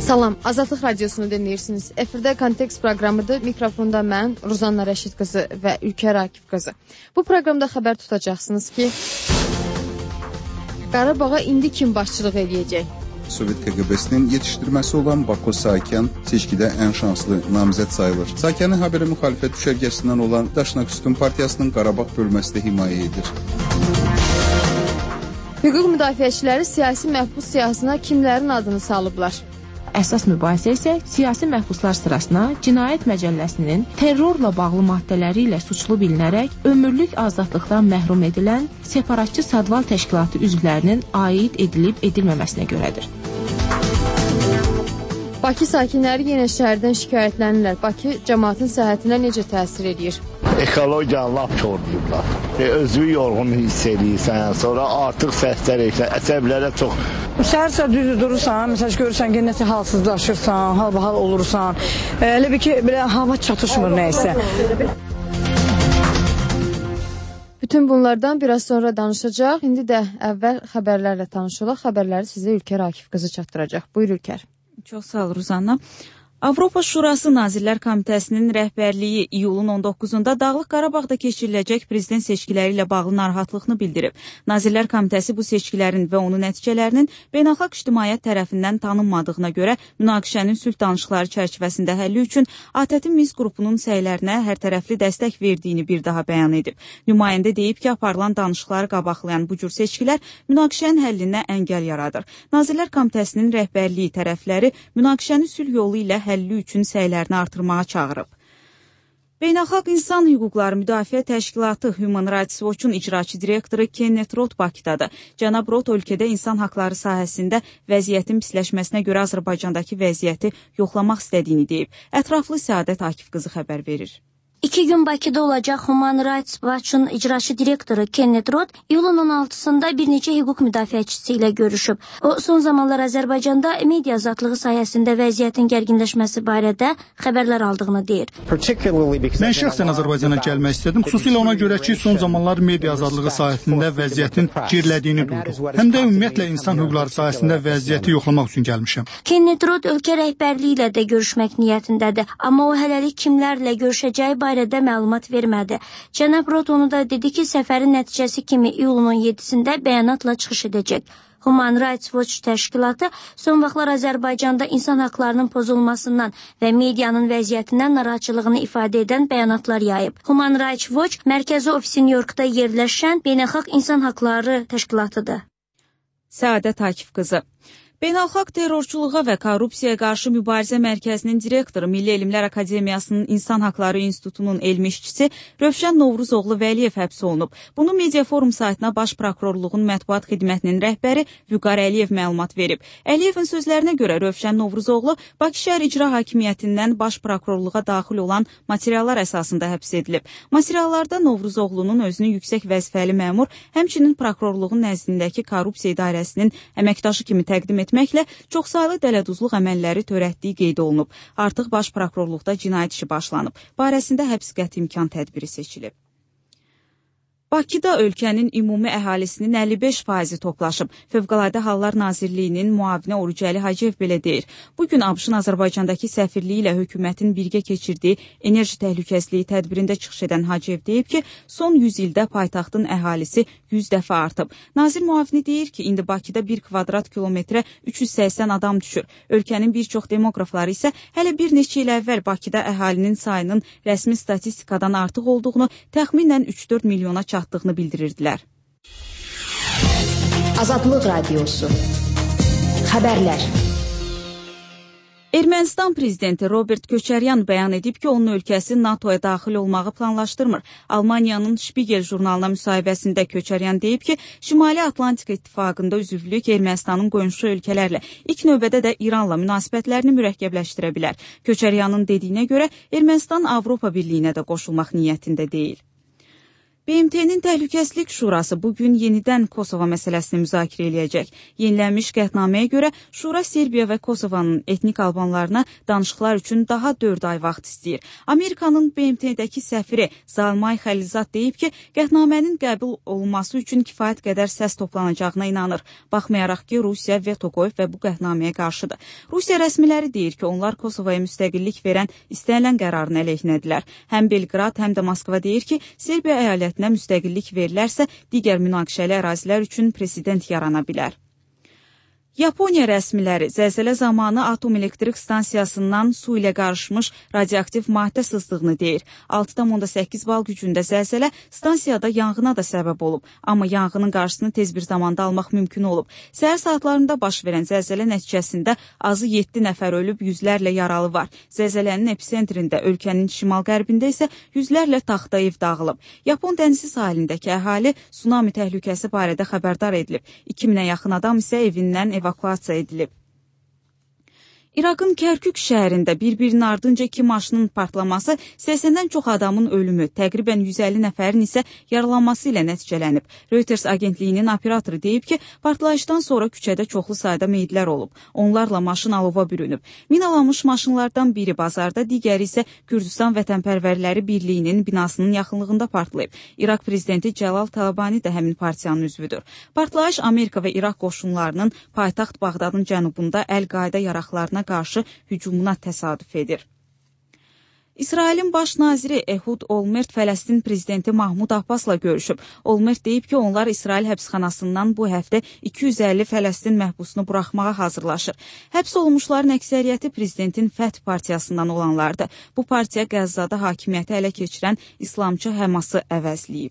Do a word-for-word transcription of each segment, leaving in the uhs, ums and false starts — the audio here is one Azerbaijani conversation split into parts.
Salam, Azadlıq Radiosunu dinləyirsiniz. Efirdə Kontekst proqramıdır. Mikrofonda mən, Ruzanna Rəşid qızı və Ülkər Akif qızı. Bu proqramda xəbər tutacaqsınız ki, Qarabağa indi kim başçılıq edəcək? Sovet K G B-sinin yetişdirməsi olan Bako Sakyan seçkidə ən şanslı namizəd sayılır. Sakyanın haberi müxalifət düşərgəsindən olan Daşnaküstün Partiyasının Qarabağ bölməsi də himayə edir. Hüquq müdafiəçiləri siyasi məhbus siyahısına kimlərin adını salıblar? Əsas mübahisə isə siyasi məhbuslar sırasına Cinayət Məcəlləsinin terrorla bağlı maddələri ilə suçlu bilinərək ömürlük azadlıqdan məhrum edilən separatçı Sadval təşkilatı üzvlərinin aid edilib edilməməsinə görədir. Bakı sakinləri yenə şəhərdən şikayətlənirlər. Bakı cəmaatın səhhətinə necə təsir edir? Ekologiyanı lap korlayıblar. E, özünü yorğun hiss edirsən, sonra artıq səslər edirsən, əsəblərə çox. Səhər-səhər düzdür durursan, məsəl görürsən ki, nəsə halsızlaşırsan, halbahal olursan. E, elə bir ki, belə hava çatışmır nəysə. Bütün bunlardan biraz sonra danışacaq. İndi də əvvəl xəbərlərlə tanışılaq. Xəbərləri sizə Ülkər Akif qızı çatdıracaq. Buyur Ülkər. Çox sağ ol Ruzanna. Avropa Şurası Nazirlər Komitəsinin rəhbərliyi iyulun on doqquzunda Dağlıq Qarabağda keçiriləcək prezident seçkiləri ilə bağlı narahatlığını bildirib. Nazirlər Komitəsi bu seçkilərin və onun nəticələrinin beynəlxalq ictimaiyyət tərəfindən tanınmadığına görə münaqişənin sülh danışıqları çərçivəsində həlli üçün A T T Minsk qrupunun səylərinə hərtərəfli dəstək verdiyini bir daha bəyan edib. Nümayəndə deyib ki, aparılan danışıqları qabaqlayan bu cür seçkilər münaqişənin həllinə əngəl yaradır. Nazirlər Komitəsinin rəhbərliyi tərəfləri münaqişəni sülh yolu ilə həlli üçün səylərini artırmağa çağırıb. Beynəlxalq İnsan Hüquqları Müdafiə Təşkilatı Human Rights Watch-un icraçı direktoru Kenneth Roth Bakıdadır. Cənab Roth ölkədə insan haqları sahəsində vəziyyətin pisləşməsinə görə Azərbaycandakı vəziyyəti yoxlamaq istədiyini deyib. Ətraflı Səadət Akif qızı xəbər verir. İki gün Bakıda olacaq Human Rights Watch-un icraçı direktoru Kenneth Roth iyulun on altısında bir neçə hüquq müdafiəçisi ilə görüşüb. O, son zamanlar Azərbaycanda media azadlığı sayəsində vəziyyətin gərginləşməsi barədə xəbərlər aldığını deyir. Mən şəxsən Azərbaycana gəlmək istədim. Xüsusilə ona görə ki, son zamanlar media azadlığı sayəsində vəziyyətin gerilədiyini duyduq. Həm də ümumiyyətlə insan hüquqları sayəsində vəziyyəti yoxlamaq üçün gəlmişəm. Kenneth Roth ölkə rəhbərliyi ilə də görüşmək niyyətindədir. Amma o hələlik kimlərlə görüşəcəyi barədə barədə məlumat vermədi. Cənab Roth onu da dedi ki, səfərin nəticəsi kimi iyulun on yeddisində bəyanatla çıxış edəcək. Human Rights Watch təşkilatı son vaxtlar Azərbaycanda insan haqlarının pozulmasından və medianın vəziyyətindən narahatçılığını ifadə edən bəyanatlar yayıb. Human Rights Watch mərkəzi ofisi Nyu-Yorkda yerləşən beynəlxalq insan haqları təşkilatıdır. Səadət Akif qızı. Beynəlxalq Terrorçuluğa və Korrupsiyaya qarşı mübarizə mərkəzinin direktoru, Milli Elmlər Akademiyasının İnsan Haqları İnstitutunun elmi işçisi Rövşən Novruzoğlu Vəliyev həbs olunub. Bunu Media Forum saytına Baş Prokurorluğun mətbuat xidmətinin rəhbəri Vüqar Əliyev məlumat verib. Əliyevin sözlərinə görə Rövşən Novruzoğlu Bakı şəhər icra hakimiyyətindən Baş Prokurorluğa daxil olan materiallar əsasında həbs edilib. Materiallarda Novruzoğlunun özünü yüksək vəzifəli məmur, həmçinin prokurorluğun nəzdindəki korrupsiya idarəsinin əməkdaşı kimi təqdim etməklə çoxsaylı dələduzluq əməlləri törətdiyi qeyd olunub. Artıq Baş Prokurorluqda cinayət işi başlanıb. Barəsində həbs qəti imkan tədbiri seçilib. Bakıda ölkənin ümumi əhalisinin əlli beş faizi toplaşıb. Fövqəladə Hallar Nazirliyinin müavini Orucəli Hacıyev belə deyir. Bugün ABŞ-ın Azərbaycandakı səfirliyi ilə hökumətin birgə keçirdiyi enerji təhlükəsizliyi tədbirində çıxış edən Hacıyev deyib ki, son yüz ildə paytaxtın əhalisi yüz dəfə artıb. Nazir müavini deyir ki, indi Bakıda bir kvadrat kilometrə üç yüz səksən adam düşür. Ölkənin bir çox demoqrafları isə hələ bir neçə il əvvəl Bakıda əhalinin sayının rəsmi statistikadan artıq olduğunu, təxminən üç dörd milyona çatdığını bildirirdilər. Azadlıq Radiosu. Xəbərlər. Ermənistan prezidenti Robert Köçəryan bəyan edib ki, onun ölkəsi NATOya daxil olmağı planlaşdırmır. Almaniyanın Spiegel jurnalına müsahibəsində Köçəryan deyib ki, Şimali Atlantika İttifaqında üzvlük Ermənistanın qonşu ölkələrlə, ilk növbədə də İranla münasibətlərini mürəkkəbləşdirə bilər. Köçəryanın dediyinə görə Ermənistan Avropa Birliyinə də qoşulmaq niyyətində deyil. B M T-nin Təhlükəsizlik Şurası bugün yenidən Kosova məsələsini müzakirə eləyəcək. Yenilənmiş qətnaməyə görə Şura Serbiya və Kosovanın etnik albanlarına danışıqlar üçün daha dörd ay vaxt istəyir. Amerikanın B M T-dəki səfiri Zalmay Xəlilzad deyib ki, qətnamənin qəbul olunması üçün kifayət qədər səs toplanacağına inanır. Baxmayaraq ki, Rusiya veto qoyub və bu qətnaməyə qarşıdır. Rusiya rəsmiləri deyir ki, onlar Kosovaya müstəqillik verən istənilən qərarın əleyhinədirlər. Həm Belqrad, həm də Moskva deyir ki, Serbiya əyalətinə müstəqillik verilərsə, digər münaqişəli ərazilər üçün prezident yarana bilər. Yaponiya rəsmiləri zəlzələ zamanı atom elektrik stansiyasından su ilə qarışmış radioaktiv maddə sızdığını deyir. altı nöqtə səkkiz bal gücündə zəlzələ stansiyada yanğına da səbəb olub, amma yanğının qarşısını tez bir zamanda almaq mümkün olub. Səhər saatlarında baş verən zəlzələ nəticəsində azı yeddi nəfər ölüb, yüzlərlə yaralı var. Zəlzələnin episentrində, ölkənin şimal-qərbində isə yüzlərlə taxta ev dağılıb. Yapon dənizi sahilindəki əhali tsunami təhlükəsi barədə xəbərdar edilib. iki minə yaxın adam isə evindən evakuasiya edilib. İraqın Kərkük şəhərində bir-birinin ardınca iki maşının partlaması səksəndən çox adamın ölümü, təqribən yüz əlli nəfərin isə yaralanması ilə nəticələnib. Reuters agentliyinin operatoru deyib ki, partlayışdan sonra küçədə çoxlu sayda meyidlər olub. Onlarla maşın alova bürünüb. Minalanmış maşınlardan biri bazarda, digəri isə Kürdistan Vətənpərvərləri Birliyinin binasının yaxınlığında partlayıb. İraq prezidenti Cəlal Talabani də həmin partiyanın üzvüdür. Partlayış Amerika və İraq qoşunlarının paytaxt Bağdadın cənubunda Əl-Qaidə yaraqlarına qarşı hücumuna təsadüf edir. İsrailin baş naziri Ehud Olmert Fələstin prezidenti Mahmud Abbasla görüşüb. Olmert deyib ki, onlar İsrail həbsxanasından bu həftə iki yüz əlli Fələstin məhbusunu buraxmağa hazırlaşır. Həbs olunmuşların əksəriyyəti prezidentin Fəth partiyasından olanlardır. Bu partiya Qəzzada hakimiyyəti ələ keçirən İslamçı Həması əvəzləyib.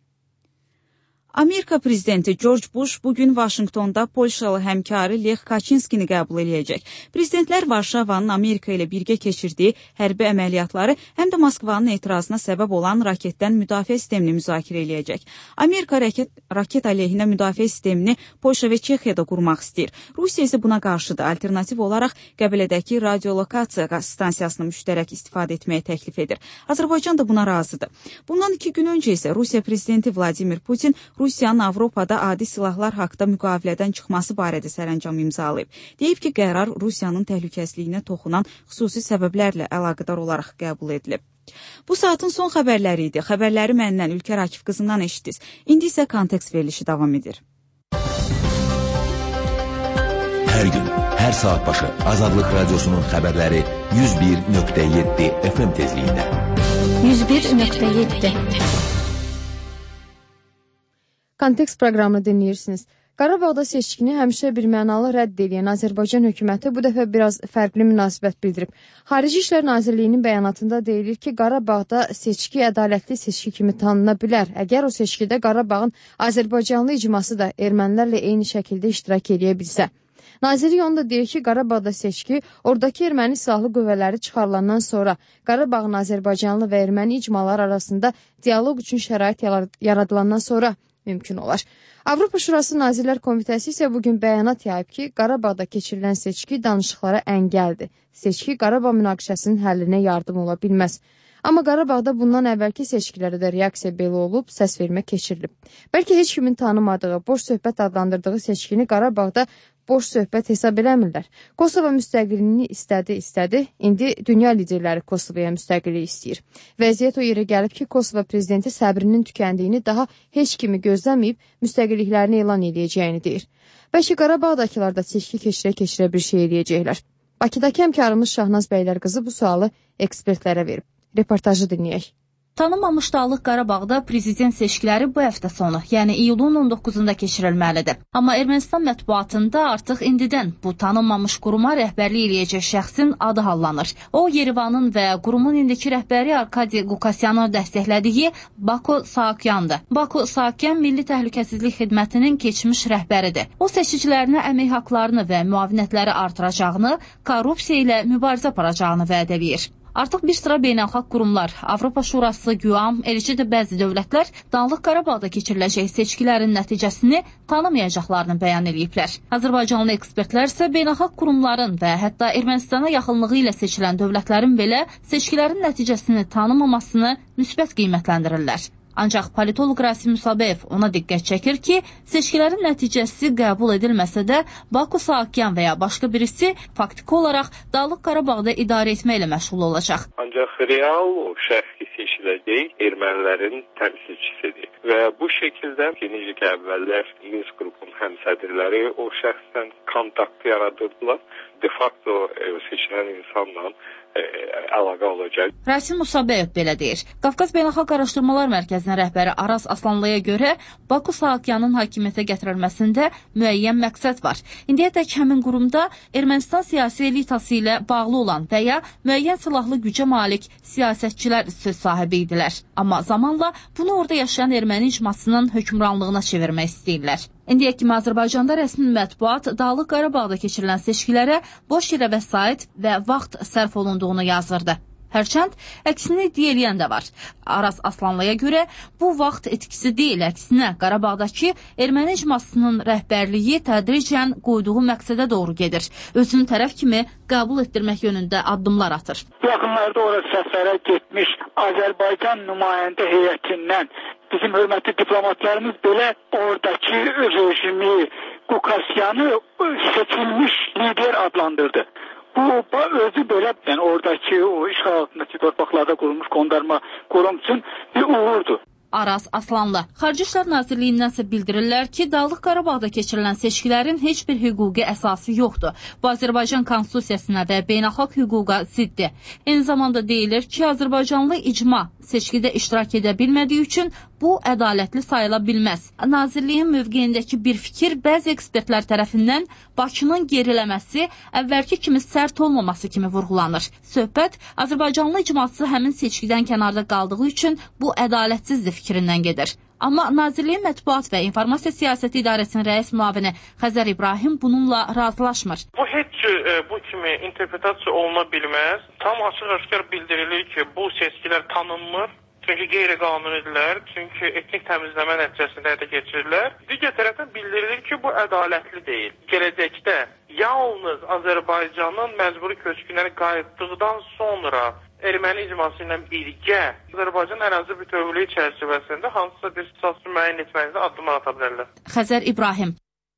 Amerika prezidenti George Bush bugün Vaşinqtonda Polşalı həmkarı Lech Kaçinskini qəbul eləyəcək. Prezidentlər Varşavanın Amerika ilə birgə keçirdiyi hərbi əməliyyatları həm də Moskvanın etirazına səbəb olan raketdən müdafiə sistemini müzakirə eləyəcək. Amerika raket, raket əleyhinə müdafiə sistemini Polşa və Çexiyada qurmaq istəyir. Rusiya isə buna qarşıdır. Alternativ olaraq Qəbələdəki radiolokasiya stansiyasını müştərək istifadə etməyə təklif edir. Azərbaycan da buna razıdır. Bundan iki gün öncə isə Rusiya prezidenti Vladimir Putin Rusiyanın Avropada adi silahlar haqda müqavilədən çıxması barədə sərəncam imzalayıb. Deyib ki, qərar Rusiyanın təhlükəsizliyinə toxunan xüsusi səbəblərlə əlaqədar olaraq qəbul edilib. Bu saatın son xəbərləri idi. Xəbərləri məndən Ülkər Akif qızından eşitdiniz. İndi isə kontekst verilişi davam edir. Hər gün, hər saat başı Azadlıq Radiosunun xəbərləri yüz bir nöqtə yeddi F M tezliyində. yüz bir nöqtə yeddi Kontekst proqramını dinləyirsiniz. Qarabağda seçkini həmişə bir mənalı rədd edən Azərbaycan hökuməti bu dəfə biraz fərqli münasibət bildirib. Xarici İşlər Nazirliyinin bəyanatında deyilir ki, Qarabağda seçki ədalətli seçki kimi tanına bilər. Əgər o seçkidə Qarabağın Azərbaycanlı icması da ermənilərlə eyni şəkildə iştirak edə bilsə. Nazirlik onu da deyir ki, Qarabağda seçki oradakı erməni silahlı qüvvələri çıxarılandan sonra Qarabağın Azərbaycanlı və erməni icmalar arasında dialoq üçün şərait yaradılandan sonra mümkün olar. Avropa Şurası Nazirlər Komitəsi isə bugün bəyanat yayıb ki, Qarabağda keçirilən seçki danışıqlara əngəldir. Seçki Qarabağ münaqişəsinin həllinə yardım ola bilməz. Amma Qarabağda bundan əvvəlki seçkilərdə də reaksiya belə olub, səs vermə keçirilib. Bəlkə heç kimin tanımadığı, boş söhbət adlandırdığı seçkini Qarabağda boş söhbət hesab eləmirlər. Kosova müstəqilliyini istədi, istədi. İndi dünya liderləri Kosovaya müstəqillik istəyir. Vəziyyət o yerə gəlib ki, Kosova prezidenti səbrinin tükəndiyini, daha heç kimi gözləməyib müstəqilliklərini elan edəcəyini deyir. Bəlkə Qarabağdakılar da seçki keçirə-keçirə bir şey eləyəcəklər. Bakıdakı həmkarımız Şahnaz Bəylərqızı bu sualı ekspertlərə verib. Reportajı dinləyək. Tanınmamış Dağlıq Qarabağda prezident seçkiləri bu həftə sonu, yəni iyulun on doqquzunda keçirilməlidir. Amma Ermənistan mətbuatında artıq indidən bu tanınmamış quruma rəhbərlik eləyəcək şəxsin adı hallanır. O, Yerivanın və qurumun indiki rəhbəri Arkadi Qukasyanı dəstəklədiyi Bako Saakyandır. Bako Saakyan Milli Təhlükəsizlik Xidmətinin keçmiş rəhbəridir. O, seçicilərinə əmək haqlarını və müavinətləri artıracağını, korrupsiya ilə mübarizə aparacağını vəd edir. Artıq bir sıra beynəlxalq qurumlar, Avropa Şurası, Güam, eləcə də bəzi dövlətlər Dağlıq Qarabağda keçiriləcək seçkilərin nəticəsini tanımayacaqlarını bəyan ediblər. Azərbaycanlı ekspertlər isə beynəlxalq qurumların və hətta Ermənistana yaxınlığı ilə seçilən dövlətlərin belə seçkilərin nəticəsini tanımamasını müsbət qiymətləndirirlər. Ancaq politoloq Rasim Musabeyev ona diqqət çəkir ki, seçkilərin nəticəsi qəbul edilməsə də Baku Saakyan və ya başqa birisi faktiki olaraq Dağlıq Qarabağda idarə etməklə məşğul olacaq. Ancaq real o şəxsi seçiləcək ermənilərin təmsilçisidir. Və bu şəkildə necə ki, əvvəllər Minsk qrupunun həmsədrləri o şəxsdən kontakt yaradırdılar. De facto seçilən insanla e, əlaqə olacaq. Rasim Musabeyev belə deyir. Qafqaz Beynəlxalq Araşdırmalar Mərkəzinin rəhbəri Aras Aslanlıya görə Baku Saakyanın hakimiyyətə gətirilməsində müəyyən məqsəd var. İndiyədək həmin qurumda Ermənistan siyasi elitası ilə bağlı olan və ya müəyyən silahlı gücə malik siyasətçilər söz sahibi idilər. Amma zamanla bunu orada yaşayan erməni icmasının hökmranlığına çevirmək istəyirlər. İndiyə kimi Azərbaycanda rəsmi mətbuat Dağlıq Qarabağda keçirilən seçkilərə boş yerə vəsait və vaxt sərf olunduğunu yazırdı. Hərçənd əksini iddia eləyən də var. Aras Aslanlıya görə bu vaxt etkisi deyil, əksinə Qarabağdakı erməni icmasının rəhbərliyi tədricən qoyduğu məqsədə doğru gedir. Özünü tərəf kimi qəbul etdirmək yönündə addımlar atır. Yaxınlarda orada səfərə getmiş Azərbaycan nümayəndə heyətindən bizim hörmətli diplomatlarımız belə oradakı rejimi, Qukasyanı seçilmiş lider adlandırdı. Bu özü belə yəni, oradakı o işğal altındakı torpaqlarda qurulmuş qondarma qurum üçün bir uğurdur. Aras Aslanlı. Xarici İşlər Nazirliyindən bildirirlər ki, Dağlıq Qarabağda keçirilən seçkilərin heç bir hüquqi əsası yoxdur. Bu Azərbaycan konstitusiyasına və beynəlxalq hüquqa ziddir. Eyni zamanda deyilir ki, Azərbaycanlı icma seçkidə iştirak edə bilmədiyi üçün bu ədalətli sayıla bilməz. Nazirliyin mövqeyindəki bir fikir bəzi ekspertlər tərəfindən Bakının geriləməsi, əvvəlki kimi sərt olmaması kimi vurğulanır. Söhbət Azərbaycanlı icması həmin seçkidən kənarda qaldığı üçün bu ədalətsizdir fikrindən gedir. Amma Nazirliyin Mətbuat və İnformasiya Siyasəti İdarəsinin rəis müavini Xəzər İbrahim bununla razılaşmır. Bu heç bu kimi interpretasiya oluna bilməz. Tam açıq-aşkar bildirilir ki, bu seçkilər tanınmır. Çünki qeyri-qanunidirlər, çünki etnik təmizləmə nəticəsində həyata keçirirlər. Digər tərəfdən bildirilir ki, bu ədalətli deyil. Gələcəkdə yalnız Azərbaycanın məcburi köçkünləri qayıtdıqdan sonra erməni icması ilə birgə Azərbaycan ərazi bütövlüyü çərçivəsində hansısa bir siyasi müəyyən etməyinizdə addımlar ata bilərlər. Xəzər İbrahim.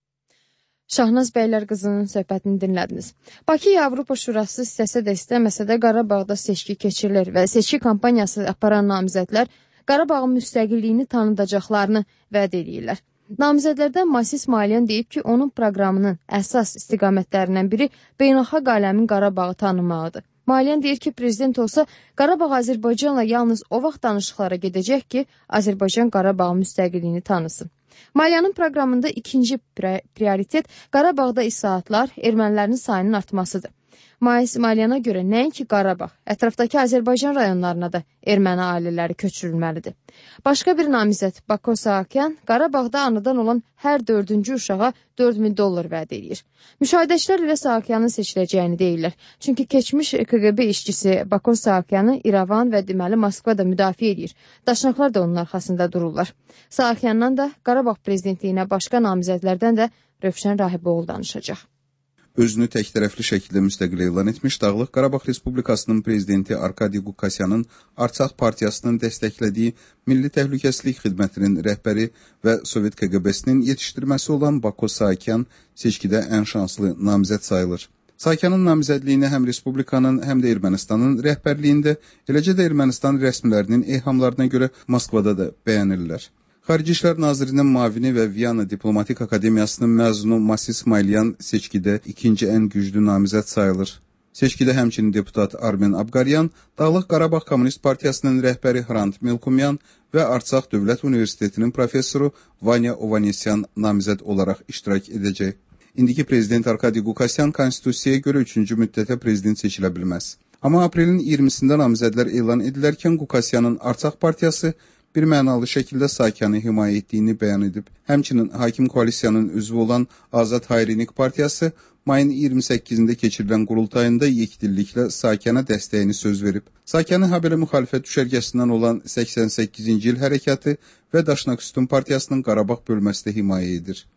Şahnaz Bəylərqızının söhbətini dinlədiniz. Bakı Avropa Şurası istəsə də istəməsə də Qarabağda seçki keçirilir və seçki kampaniyası aparan namizədlər Qarabağın müstəqilliyini tanıdacaqlarını vəd edirlər. Namizədlərdən Masis Malyan deyib ki, onun proqramının əsas istiqamətlərindən biri beynəlxalq aləmin Qarabağı tanımağıdır. Malyan deyir ki, prezident olsa Qarabağ Azərbaycanla yalnız o vaxt danışıqlara gedəcək ki, Azərbaycan Qarabağın müstəqilliyini tanısın. Malyanın proqramında ikinci prioritet Qarabağda islahatlar, ermənilərin sayının artmasıdır. Malyana görə nəinki Qarabağ, ətrafdakı Azərbaycan rayonlarına da erməni ailələri köçürülməlidir. Başqa bir namizəd Bako Saakyan Qarabağda anadan olan hər dördüncü uşağa dörd min dollar vəd edir. Müşahidəçilər ilə Saakyanın seçiləcəyini deyirlər. Çünki keçmiş K G B işçisi Bako Saakyanı İrəvan və deməli Moskvada müdafiə edir. Daşnaqlar da onun arxasında dururlar. Saakyandan da Qarabağ prezidentliyinə başqa namizədlərdən də Rövşən Rahiboğlu danışacaq. Özünü təktərəfli şəkildə müstəqil elan etmiş Dağlıq Qarabağ Respublikasının prezidenti Arkadi Qukasyanın Artsaq partiyasının dəstəklədiyi Milli Təhlükəsizlik Xidmətinin rəhbəri və Sovet K G B-sinin yetişdirməsi olan Bako Saakyan seçkidə ən şanslı namizəd sayılır. Saakyanın namizədliyini həm Respublikanın, həm də Ermənistanın rəhbərliyində, eləcə də Ermənistan rəsmilərinin eyhamlarına görə Moskvada da bəyənirlər. Xarici İşlər Nazirinin müavini və Viyana Diplomatik Akademiyasının məzunu Masis Malyan seçkidə ikinci ən güclü namizəd sayılır. Seçkidə həmçinin deputat Armen Abqaryan, Dağlıq Qarabağ Kommunist Partiyasının rəhbəri Hrant Melkumyan və Artsaq Dövlət Universitetinin professoru Vanya Ovanesyan namizəd olaraq iştirak edəcək. İndiki prezident Arkadi Qukasyan konstitusiyaya görə üçüncü müddətə prezident seçilə bilməz. Amma aprelin iyirmisində namizədlər elan edilərkən Qukasyanın Artsaq Partiyası bir mənalı şəkildə Saakyanı himayə etdiyini bəyan edib. Həmçinin hakim koalisiyanın üzvü olan Azad Hayrinik Partiyası mayın iyirmi səkkizində keçirilən qurultayında yekdilliklə Saakyana dəstəyini söz verib. Saakyanı habelə müxalifət düşərgəsindən olan səksən səkkizinci il hərəkatı və Daşnak Sütun Partiyasının Qarabağ bölməsi də himayə edir.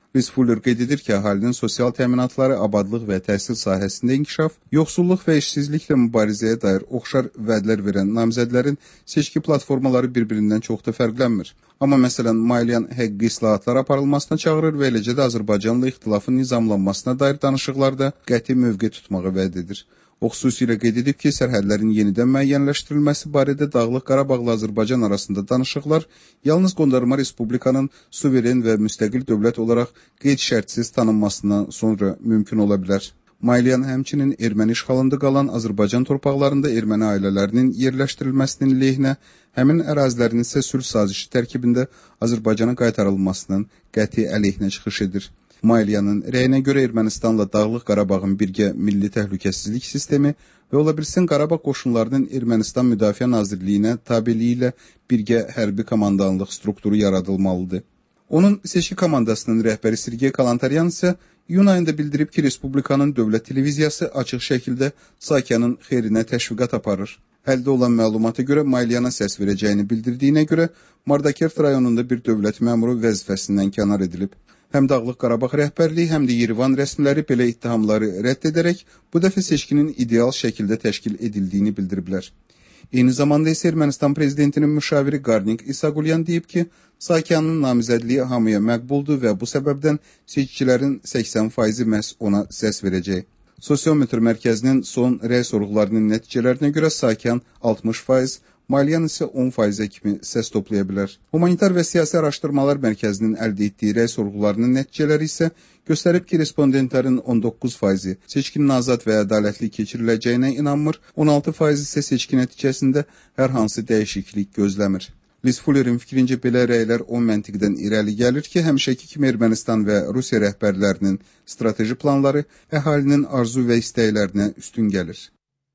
Liz Fuller qeyd edir ki, əhalinin sosial təminatları, abadlıq və təhsil sahəsində inkişaf, yoxsulluq və işsizliklə mübarizəyə dair oxşar vədlər verən namizədlərin seçki platformaları bir-birindən çox da fərqlənmir. Amma məsələn, Maylian həqiqi islahatlar aparılmasına çağırır və eləcə də Azərbaycanla ixtilafın nizamlanmasına dair danışıqlarda qəti mövqe tutmağı vəd edir. O xüsusilə qeyd edib ki, sərhədlərin yenidən müəyyənləşdirilməsi barədə Dağlıq Qarabağla Azərbaycan arasında danışıqlar yalnız Qondarma Respublikanın suveren və müstəqil dövlət olaraq qeyd-şərtsiz tanınmasından sonra mümkün ola bilər. Maylian həmçinin erməni işğalında qalan Azərbaycan torpaqlarında erməni ailələrinin yerləşdirilməsinin lehinə, həmin ərazilərin isə sülh sazişi tərkibində Azərbaycana qaytarılmasının qəti əleyhinə çıxış edir. Maylianın rəyinə görə Ermənistanla Dağlıq Qarabağın birgə milli təhlükəsizlik sistemi və ola bilsin Qarabağ qoşunlarının Ermənistan Müdafiə Nazirliyinə tabeliyi ilə birgə hərbi komandanlıq strukturu yaradılmalıdır. Onun seçki komandasının rəhbəri Sergey Kalantaryan isə iyun ayında bildirib ki, Respublikanın dövlət televiziyası açıq şəkildə Sakyanın xeyrinə təşviqat aparır. Əldə olan məlumata görə Mayliana səs verəcəyini bildirdiyinə görə Mardakert rayonunda bir dövlət məmuru vəzifəsindən kənar edilib. Həm Dağlıq Qarabağ rəhbərliyi, həm də Yerivan rəsmiləri belə ittihamları rədd edərək bu dəfə seçkinin ideal şəkildə təşkil edildiyini bildiriblər. Eyni zamanda isə Ermənistan prezidentinin müşaviri Qarnik İsagulyan deyib ki, Sakyanın namizədliyi hamıya məqbuldur və bu səbəbdən seçicilərin səksən faizi məhz ona səs verəcək. Sosiometr mərkəzinin son rəy sorğularının nəticələrinə görə Sakyan altmış faiz, Maylian isə on faizə kimi səs toplaya bilər. Humanitar və Siyasi Araşdırmalar Mərkəzinin əldə etdiyi rəy sorğularının nəticələri isə göstərib ki, respondentlərin on doqquz faizi seçkinin azad və ədalətli keçiriləcəyinə inanmır, on altı faiz isə seçki nəticəsində hər hansı dəyişiklik gözləmir. Liz Fuller'in fikrincə belə rəylər o məntiqdən irəli gəlir ki, həmişəki kimi Ermənistan və Rusiya rəhbərlərinin strateji planları əhalinin arzu və istəklərinə üstün gəlir.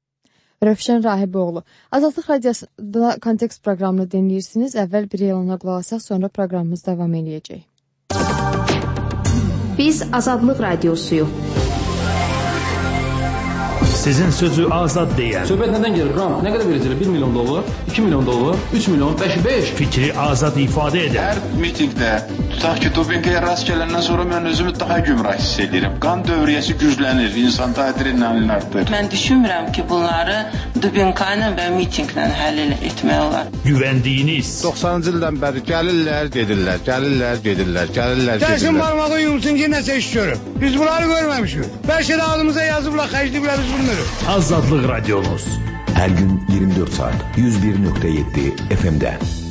Rövşən Rahiboğlu. Azadlıq Radiyasında kontekst proqramını dinləyirsiniz. Əvvəl bir elana qulaq asaq, sonra proqramımız davam edəcək. Biz Azadlıq Radiosuyuq. Sizin sözü azad deyən. Söhbət nədən gəlir? Ram, nə qədər verəcəklər? bir milyon dollar, iki milyon dollar, üç milyon, beş, beş. Fikri azad ifadə edən. Hər mitingdə, tutaq ki, dopinqaya rast gələndən sonra mən özümü daha gümrah hiss edirəm. Qan dövriyyəsi güclənir, insanda adrenalin artır. Mən düşünmürəm ki, bunları dopinqayla və mitinglə həll etmək olar. Güvəndiyiniz. doxsanıncı ildən bəri gəlirlər, gedirlər, gəlirlər, gedirlər, gəlirlər, gedirlər. Gəlsin barmağı yumsun ki, nəsə iş görür. Biz bunları görməmişik. Bəlkə də ağlımıza yazıblar, xərcliyiblər, biz bunu Azadlıq Radionuz. Hər gün iyirmi dörd saat yüz bir nöqtə yeddi F M-də.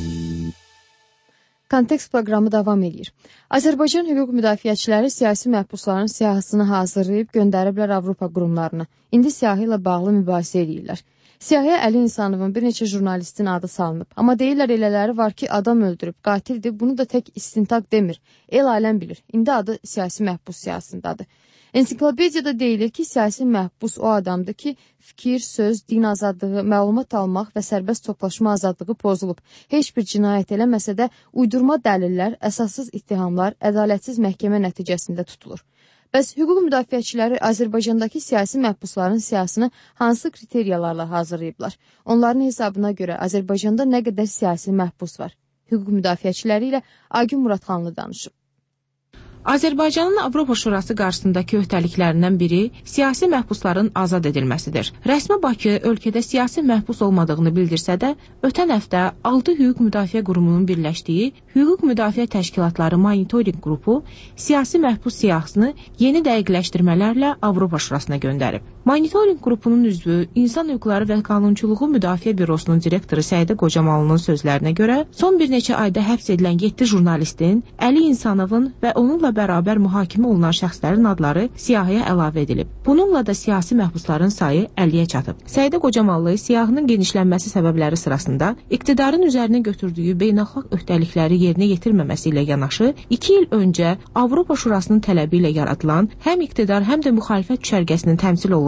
Kontekst proqramı davam edir. Azərbaycan hüquq müdafiəçiləri siyasi məhbusların siyahısını hazırlayıb göndəriblər Avropa qurumlarına. İndi siyahı ilə bağlı mübahisə edirlər. Siyahıya Əli İnsanovun bir neçə jurnalistin adı salınıb. Amma deyirlər elələri var ki, adam öldürüb, qatildir. Bunu da tək istintaq demir. El aləm bilir. İndi adı siyasi məhbus siyahısındadır. Ensiklopediyada deyilir ki, siyasi məhbus o adamdır ki, fikir, söz, din azadlığı, məlumat almaq və sərbəst toplaşma azadlığı pozulub. Heç bir cinayət eləməsə də uydurma dəlillər, əsassız ittihamlar, ədalətsiz məhkəmə nəticəsində tutulur. Bəs hüquq müdafiəçiləri Azərbaycandakı siyasi məhbusların siyasını hansı kriteriyalarla hazırlayıblar? Onların hesabına görə Azərbaycanda nə qədər siyasi məhbus var? Hüquq müdafiəçiləri ilə Agün Muradxanlı danışıb. Azərbaycanın Avropa Şurası qarşısındakı öhdəliklərindən biri siyasi məhbusların azad edilməsidir. Rəsmi Bakı ölkədə siyasi məhbus olmadığını bildirsə də, ötən həftə altı hüquq müdafiə qurumunun birləşdiyi Hüquq Müdafiə Təşkilatları Monitoring Qrupu siyasi məhbus siyahısını yeni dəqiqləşdirmələrlə Avropa Şurasına göndərib. Monitoring qrupunun üzvü, İnsan Hüquqları və Qanunçuluğu Müdafiə Bürosunun direktoru Səidə Qocamalının sözlərinə görə, son bir neçə ayda həbs edilən yeddi jurnalistin, Əli İnsanovun və onunla bərabər mühakimə olunan şəxslərin adları siyahıya əlavə edilib. Bununla da siyasi məhbusların sayı əlliyə çatıb. Səidə Qocamallı siyahının genişlənməsi səbəbləri sırasında iqtidarın üzərinə götürdüyü beynəlxalq öhdəlikləri yerinə yetirməməsi ilə yanaşı, iki il öncə Avropa Şurasının tələbi ilə yaradılan həm iqtidar, həm də müxalifət düşərgəsinin təmsil olunduğu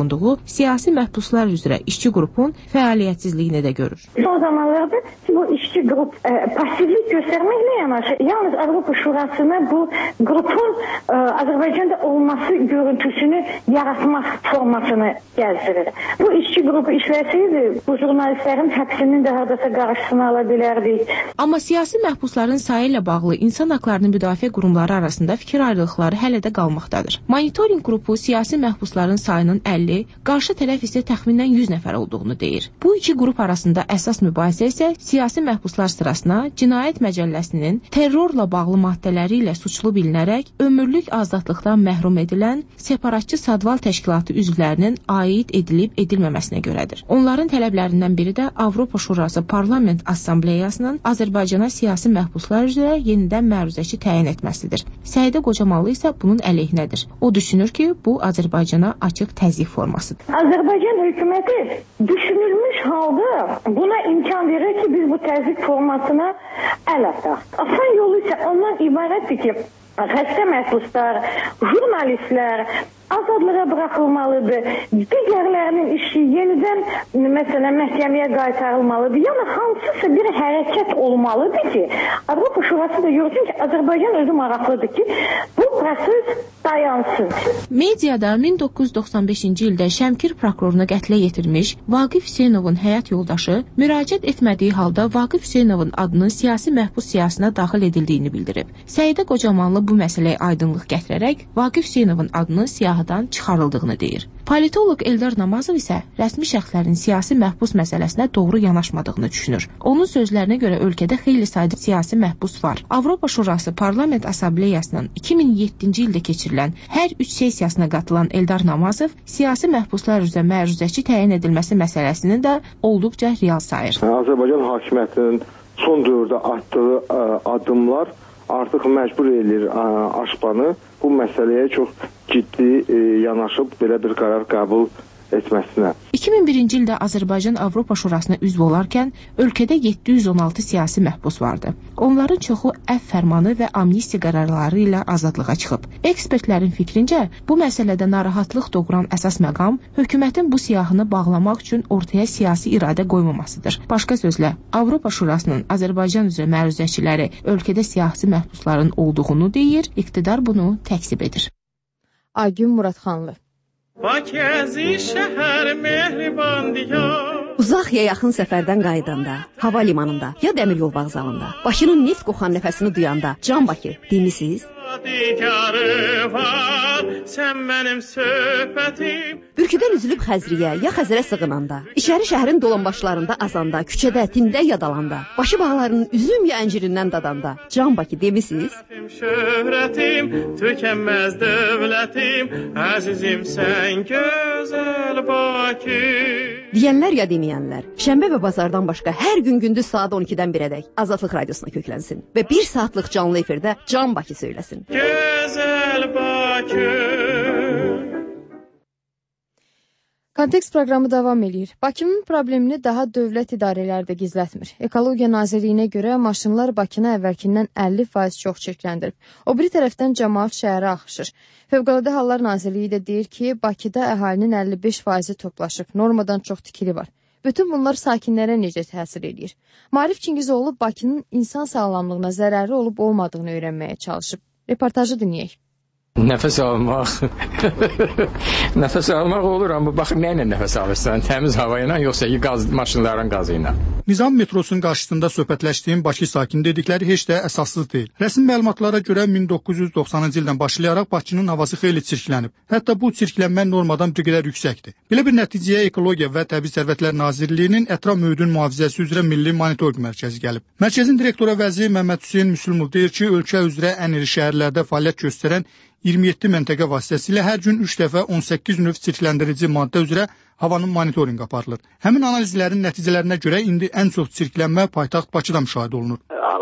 olunduğu siyasi məhbuslar üzrə işçi qrupun fəaliyyətsizliyini də görür. Son zamanlarda bu işçi qrup e, pasiflik göstərməklə yanaşı, yalnız Avropa Şurasına bu qrupun e, Azərbaycanda olması görüntüsünü yaratmaq formasını gəzdirir. Bu işçi qrupu işləsəydi, bu jurnalistlərin həbsinin də hardasa qarşısını ala bilərdik. Amma siyasi məhbusların sayı ilə bağlı insan haqlarını müdafiə qurumları arasında fikir ayrılıqları hələ də qalmaqdadır. Monitoring qrupu siyasi məhbusların sayının əlli, qarşı tərəf isə təxminən yüz nəfər olduğunu deyir. Bu iki qrup arasında əsas mübahisə isə siyasi məhbuslar sırasına Cinayət Məcəlləsinin terrorla bağlı maddələri ilə suçlu bilinərək ömürlük azadlıqdan məhrum edilən separatçı Sadval təşkilatı üzvlərinin aid edilib edilməməsinə görədir. Onların tələblərindən biri də Avropa Şurası Parlament Assambleyasının Azərbaycana siyasi məhbuslar üzrə yenidən məruzəçi təyin etməsidir. Səidə Qocamallı isə bunun əleyhinədir. O düşünür ki, bu Azərbaycana açıq təzyiq formasıdır. Azərbaycan hökuməti düşünülmüş halda buna imkan verir ki, biz bu təzyiq formasına əl ataq. Asan yolu isə ondan ibarətdir ki, xəstə məhbuslar, jurnalistlər azadlığa buraxılmalıdır. Digərlərinin işi yenidən məsələn məhkəməyə qaytarılmalıdır. Yəni hansısa bir hərəkət olmalıdır ki, Avropa Şurası da görsün ki, Azərbaycan özü maraqlıdır ki, bu proses dayansın. Mediada min doqquz yüz doxsan beşinci ildə Şəmkir prokurorunu qətlə yetirmiş Vaqif Hüseynovun həyat yoldaşı müraciət etmədiyi halda Vaqif Hüseynovun adının siyasi məhbus siyahısına daxil edildiyini bildirib. Səidə Qocamallı bu məsələyə aydınlıq gətirərək Vaqif Hüseynovun adını siyahıdan çıxarıldığını deyir. Politolog Eldar Namazov isə rəsmi şəxslərin siyasi məhbus məsələsinə doğru yanaşmadığını düşünür. Onun sözlərinə görə ölkədə xeyli sayda siyasi məhbus var. Avropa Şurası Parlament Assambleyasının iki min yeddinci ildə keçirilən hər üç sessiyasına qatılan Eldar Namazov siyasi məhbuslar üzrə məruzəçi təyin edilməsi məsələsini də olduqca real sayır. Azərbaycan hakimiyyətinin son dövrdə atdığı ə, addımlar artıq məcbur edir ə, Aşpanı bu məsələyə çox ciddi ə, yanaşıb belə bir qərar qəbul etməsinə. iki min birinci ildə Azərbaycan Avropa Şurasına üzv olarkən ölkədə yeddi yüz on altı siyasi məhbus vardı. Onların çoxu əfv fərmanı və amnistiya qərarları ilə azadlığa çıxıb. Ekspertlərin fikrincə, bu məsələdə narahatlıq doğuran əsas məqam hökumətin bu siyahını bağlamaq üçün ortaya siyasi iradə qoymamasıdır. Başqa sözlə, Avropa Şurasının Azərbaycan üzrə məruzəçiləri ölkədə siyasi məhbusların olduğunu deyir, iqtidar bunu təksib edir. Aygün Muradxanlı. Uzaq ya yaxın səfərdən qayıdanda, hava limanında ya dəmir yol vağzalında, Bakının neft qoxan nəfəsini duyanda, Can Bakı demisiniz? Sən mənim söhbətim. Bürküdən üzülüb Xəzriyə ya Xəzərə sığınanda, içəri şəhərin dolanbaşlarında azanda, küçədə, tində yadalanda, başı bağlarının üzüm ya əncirindən dadanda, Can Bakı demisiniz? Şöhrətim, tükənməz dövlətim, əzizim sən gözəl Bakı. Deyənlər ya deməyənlər, şənbə və bazardan başqa hər gün gündüz saat on ikidən birədək Azadlıq Radiosuna köklənsin və bir saatlıq canlı efirdə Can Bakı söyləsin. Gözəl Bakı. Kontekst proqramı davam edir. Bakının problemini daha dövlət idarələri də gizlətmir. Ekologiya Nazirliyinə görə maşınlar Bakını əvvəlkindən əlli faiz çox çirkləndirib. O biri tərəfdən cəmaət şəhərə axışır. Fövqəladə Hallar Nazirliyi də deyir ki, Bakıda əhalinin əlli beş faizi toplaşıb, normadan çox tikili var. Bütün bunlar sakinlərə necə təsir edir? Maarif Çingizoğlu Bakının insan sağlamlığına zərəri olub olmadığını öyrənməyə çalışıb. Reportajı dinləyək. Nəfəs almaq. Nəfəs almaq olur, amma baxın nə ilə nəfəs alırsan? Təmiz hava ilə, yoxsa ki, qaz, maşınların qazı ilə? Nizam metrosunun qarşısında söhbətləşdiyim Bakı sakini dedikləri heç də əsassız deyil. Rəsmi məlumatlara görə min doqquz yüz doxsanıncı ildən başlayaraq Bakının havası xeyli çirklənib. Hətta bu çirklənmə normadan bir qədər yüksəkdir. Belə bir nəticəyə Ekologiya və Təbii Sərvətlər Nazirliyinin ətraf mühitin mühafizəsi üzrə Milli Monitorinq Mərkəzi gəlib. Mərkəzin direktoru vəziri Məmməd Hüseyn Müslümov deyir ki, ölkə üzrə ən iri şəhərlərdə fəaliyyət göstərən iyirmi yeddi məntəqə vasitəsilə hər gün üç dəfə on səkkiz növ çirkləndirici maddə üzrə havanın monitorinqi aparılır. Həmin analizlərin nəticələrinə görə indi ən çox çirklənmə paytaxt Bakıda müşahidə olunur. Hal-hazırda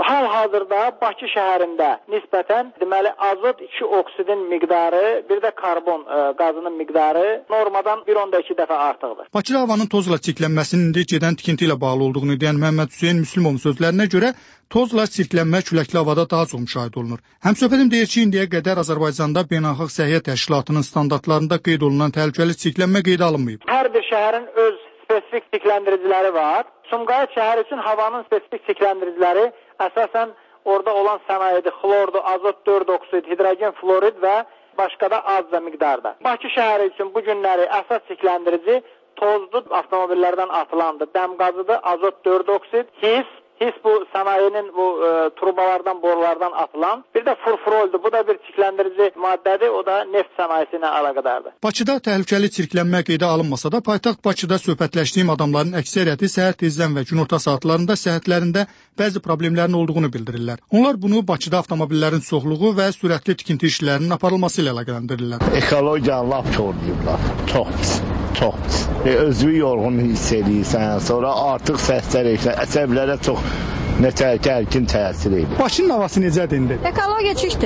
Hal-hazırda Bakı şəhərində nisbətən deməli azot iki oksidin miqdarı, bir də karbon ə, qazının miqdarı normadan bir nöqtə iki dəfə artıqdır. Bakıda havanın tozla çirklənməsinin indi gedən tikinti ilə bağlı olduğunu deyən Məhəmməd Hüseyn Müslümovun sözlərinə görə tozla çirklənmə küləkli havada daha çox müşahidə olunur. Həmsöhbətim deyir ki, indiyə qədər Azərbaycanda Beynəlxalq Səhiyyə Təşkilatının standartlarında qeyd olunan təhlükəli çirklənmə qeydə alınmayıb. Hər bir şəhərin öz spesifik çirkləndiriciləri var. Sumqayıt şəhəri üçün havanın spesifik çirkləndiriciləri əsasən orada olan sənayedi xlordu, azot dörd oksid, hidrogen florid və başqa da az da miqdarda. Bakı şəhəri üçün bu günləri əsas çirkləndirici tozlu avtomobillərdən atılandır. Dəm qazıdır, azot dörd oksid, his, his bu sənayenin bu e, turbalardan, borulardan atılan. Bir də furfuroldur. Bu da bir çirkləndirici maddədir. O da neft sənayesi ilə əlaqədardır. Bakıda təhlükəli çirklənmə qeydə alınmasa da, paytaxt Bakıda söhbətləşdiyim adamların əksəriyyəti səhər tezdən və günorta saatlarında səhhətlərində bəzi problemlərin olduğunu bildirirlər. Onlar bunu Bakıda avtomobillərin çoxluğu və sürətli tikinti işlərinin aparılması ilə əlaqələndirirlər. Ekologiyanı lap korlayıblar. Çox pis. Çox pis. E, özünü yorğun hiss edirsən, sonra artıq səslər eşidirsən, əsəblərə çox Nətə gərgin təsir edir. Bakının havası necədir indi? Ekologiya çəkdi.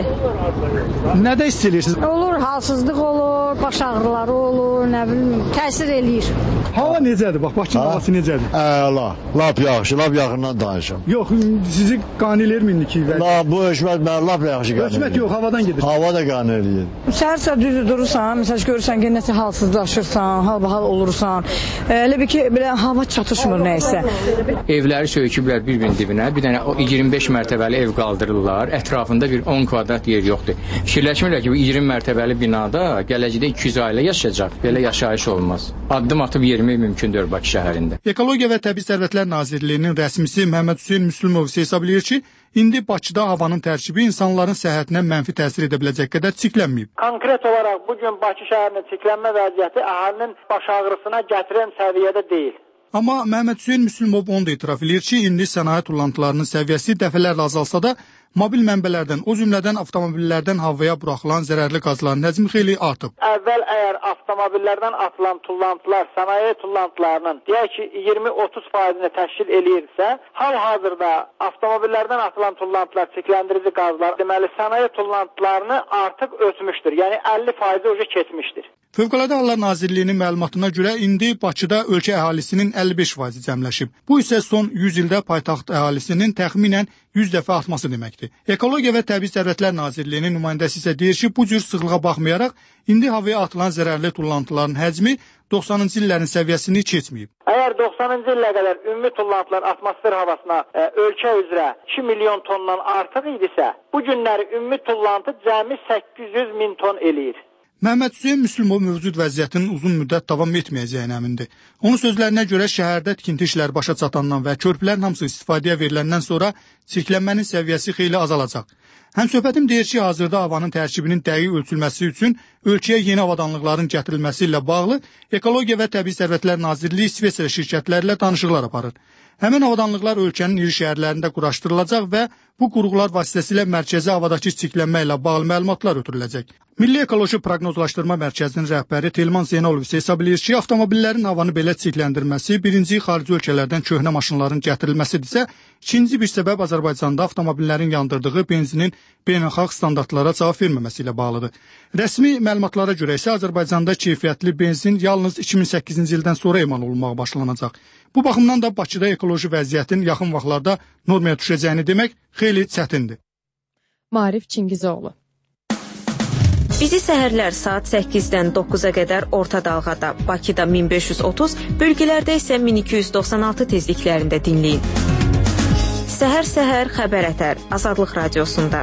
Nədə hiss edirsiniz? Olur, halsızlıq olur, baş ağrıları olur, nə bilim, təsir eləyir. Hava necədir? Bax, Bakının ha? havası necədir? Əla, lap yaxşı, lap yaxından danışım. Yox, sizi qane eləyirmi indiki? La, bu hökumət mənə lap yaxşı qane eləyir. Hökumət yox, havadan gedir. Hava da qane eləyir. Səhər-səhər düz durursan, məsəl görürsən ki, nəsə halsızlaşırsan, hal-bahal olursan. Elə bir ki, belə hava çatışmır nəysə. Evləri söyküblər bir-birinin dibinə. Bir dənə iyirmi beş mərtəbəli ev qaldırırlar. Ətrafında bir on kvadrat yer yoxdur. Fikirləşmirlər ki, bu iyirmi mərtəbəli binada gələcəkdə iki yüz ailə yaşayacaq. Belə yaşayış olmaz. Addım atıb yerimək mümkündür Bakı şəhərində. Ekologiya və Təbii Sərvətlər Nazirliyinin rəsmisi Məhəmməd Hüseyn Müslümov hesab edir ki, indi Bakıda havanın tərkibi insanların səhhətinə mənfi təsir edə biləcək qədər çirklənməyib. Konkret olaraq bu gün Bakı şəhərinin çirklənmə vəziyyəti əhalinin baş ağrısına gətirən səviyyədə deyil. Amma Məhəmməd Hüseyn Müslümov onu da etiraf edir ki, indi sənaye tullantılarının səviyyəsi dəfələrlə azalsa da, mobil mənbələrdən, o cümlədən avtomobillərdən havaya buraxılan zərərli qazların həcmi xeyli artıb. Əvvəl əgər avtomobillərdən atılan tullantılar, sənaye tullantılarının deyək ki, iyirmi otuz faizini təşkil eləyirsə, hal-hazırda avtomobillərdən atılan tullantılar, çirkləndirici qazlar, deməli sənaye tullantılarını artıq ötmüşdür. Yəni əlli faizi öcə keçmişdir. Fövqəladə Hallar Nazirliyinin məlumatına görə indi Bakıda ölkə əhalisinin əlli beş faizi cəmləşib. Bu isə son yüz ildə paytaxt əhalisinin təxminən yüz dəfə artması deməkdir. Ekologiya və Təbii Sərvətlər Nazirliyinin nümayəndəsi isə deyir ki, bu cür sıxlığa baxmayaraq, indi havaya atılan zərərli tullantıların həcmi doxsanıncı illərin səviyyəsini keçməyib. Əgər doxsanıncı illə qədər ümumi tullantılar atmosfer havasına ə, ölkə üzrə iki milyon tondan artıq idisə, bu günləri ümumi tullantı cəmi səkkiz yüz min ton eləyir. Məhəmməd Hüseyn Müslümov mövcud vəziyyətin uzun müddət davam etməyəcəyini əmindir. Onun sözlərinə görə şəhərdə tikinti işləri başa çatandan və körpülərin hamısı istifadəyə veriləndən sonra çirklənmənin səviyyəsi xeyli azalacaq. Həmsöhbətim deyir ki, hazırda havanın tərkibinin dəqiq ölçülməsi üçün ölkəyə yeni avadanlıqların gətirilməsi ilə bağlı Ekologiya və Təbii Sərvətlər Nazirliyi İsveçrə şirkətlərlə danışıqlar aparır. Həmin avadanlıqlar ölkənin iri şəhərlərində quraşdırılacaq və bu qurğular vasitəsilə mərkəzi havadakı çirklənmə ilə bağlı məlumatlar ötürüləcək. Milli Ekoloji Proqnozlaşdırma Mərkəzinin rəhbəri Telman Zeynalov isə hesab edir ki, avtomobillərin havanı belə çirkləndirməsi birinci xarici ölkələrdən köhnə maşınların gətirilməsidirsə, ikinci bir səbəb Azərbaycanda avtomobillərin yandırdığı benzinin beynəlxalq standartlara cavab verməməsi ilə bağlıdır. Rəsmi məlumatlara görə isə Azərbaycanda keyfiyyətli benzin yalnız iki min səkkizinci ildən sonra emal olunmağa başlanacaq. Bu baxımdan da Bakıda ekoloji vəziyyətin yaxın vaxtlarda normaya düşəcəyini demək xeyli çətindir. Maarif Çingizoğlu. Bizi səhərlər saat səkkizdən doqquza qədər orta dalğada, Bakıda min beş yüz otuz, bölgələrdə isə min iki yüz doxsan altı tezliklərində dinləyin. Səhər-səhər xəbər ətər Azadlıq Radiosunda.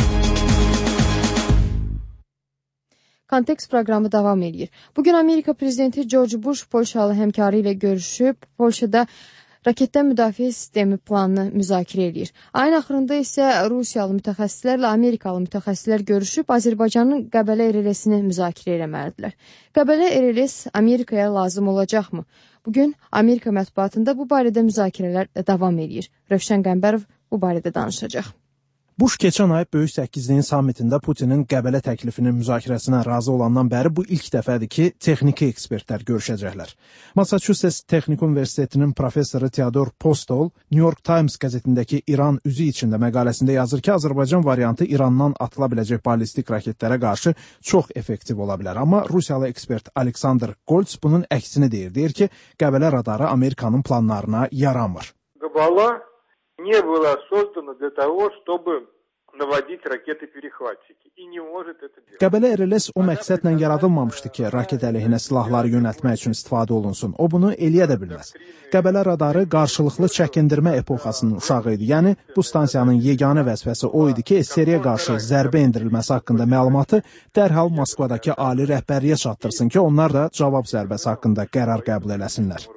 Kontekst proqramı davam edir. Bugün Amerika prezidenti George Bush Polşalı həmkarı ilə görüşüb, Polşada raketdən müdafiə sistemi planını müzakirə edir. Ayın axırında isə Rusiyalı mütəxəssislərlə Amerikalı mütəxəssislər görüşüb Azərbaycanın Qəbələ R L S-ini müzakirə eləməlidirlər. Qəbələ R L S Amerikaya lazım olacaqmı? Bugün Amerika mətbuatında bu barədə müzakirələr davam edir. Rövşən Qəmbərov bu barədə danışacaq. Bush keçən ay Böyük Səkkizliyin sammitində Putinin Qəbələ təklifinin müzakirəsinə razı olandan bəri bu ilk dəfədir ki, texniki ekspertlər görüşəcəklər. Massachusetts Texnik Universitetinin professoru Theodor Postol New York Times qəzetindəki İran üzü içində məqaləsində yazır ki, Azərbaycan variantı İrandan atıla biləcək ballistik raketlərə qarşı çox effektiv ola bilər. Amma Rusiyalı ekspert Alexander Goltz bunun əksini deyir. Deyir ki, Qəbələ radarı Amerikanın planlarına yaranmır. Qəbələ не было создано для того, чтобы наводить ракеты-перехватчики. И не может это делать. Qəbələ R L S o məqsədlə yaradılmamışdı ki, raket əleyhinə silahları yönəltmək üçün istifadə olunsun. O bunu eləyə də bilməz. Qəbələ radarı qarşılıqlı çəkindirmə epoxasının uşağı idi. Yəni, bu stansiyanın yeganə vəzifəsi o idi ki, S S R-yə qarşı zərbə endirilməsi haqqında məlumatı dərhal Moskvadakı ali rəhbərliyə çatdırsın ki, onlar da cavab zərbəsi haqqında qərar qəbul eləsinlər.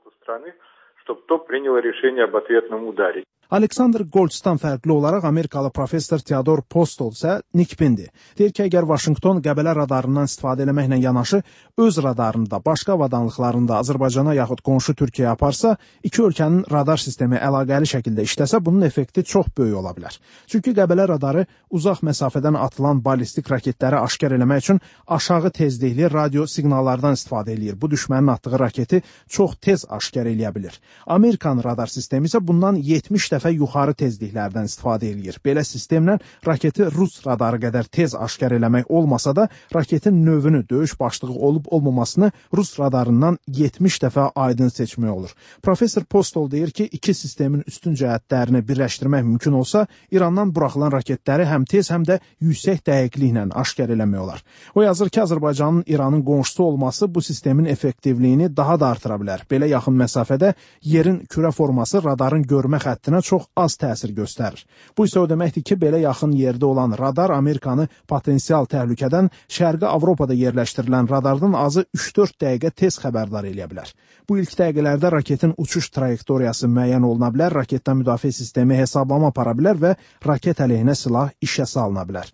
Чтобы то приняло решение об ответном ударе. Alexander Goltz'dan fərqli olaraq Amerikalı professor Theodor Postol isə nikbindir. Deyir ki, əgər Vaşinqton Qəbələ radarından istifadə eləməklə yanaşı, öz radarını da başqa avadanlıqlarını da Azərbaycana yaxud qonşu Türkiyəyə aparsa, iki ölkənin radar sistemi əlaqəli şəkildə işləsə, bunun effekti çox böyük ola bilər. Çünki Qəbələ radarı uzaq məsafədən atılan ballistik raketləri aşkar eləmək üçün aşağı tezlikli radio siqnallardan istifadə eləyir. Bu düşmənin atdığı raketi çox tez aşkar eləyə bilir. Amerikan radar sistemi isə bundan yetmiş dəfə yuxarı tezliklərdən istifadə eləyir. Belə sistemlə raketi Rus radarı qədər tez aşkar eləmək olmasa da, raketin növünü, döyüş başlığı olub-olmamasını Rus radarından yetmiş dəfə aydın seçmək olur. Professor Postol deyir ki, iki sistemin üstün cəhətlərini birləşdirmək mümkün olsa, İrandan buraxılan raketləri həm tez, həm də yüksək dəqiqliklə aşkar eləmək olar. O yazır ki, Azərbaycanın İranın qonşusu olması bu sistemin effektivliyini daha da artıra bilər. Belə yaxın məsafədə yerin kürə forması radarın görmə xəttinə çox az təsir göstərir. Bu isə o deməkdir ki, belə yaxın yerdə olan radar Amerikanı potensial təhlükədən Şərqi Avropada yerləşdirilən radardan azı üç dörd dəqiqə tez xəbərdar eləyə bilər. Bu ilk dəqiqələrdə raketin uçuş trayektoriyası müəyyən oluna bilər, raketdən müdafiə sistemi hesablama apara bilər və raket əleyhinə silah işə salına bilər.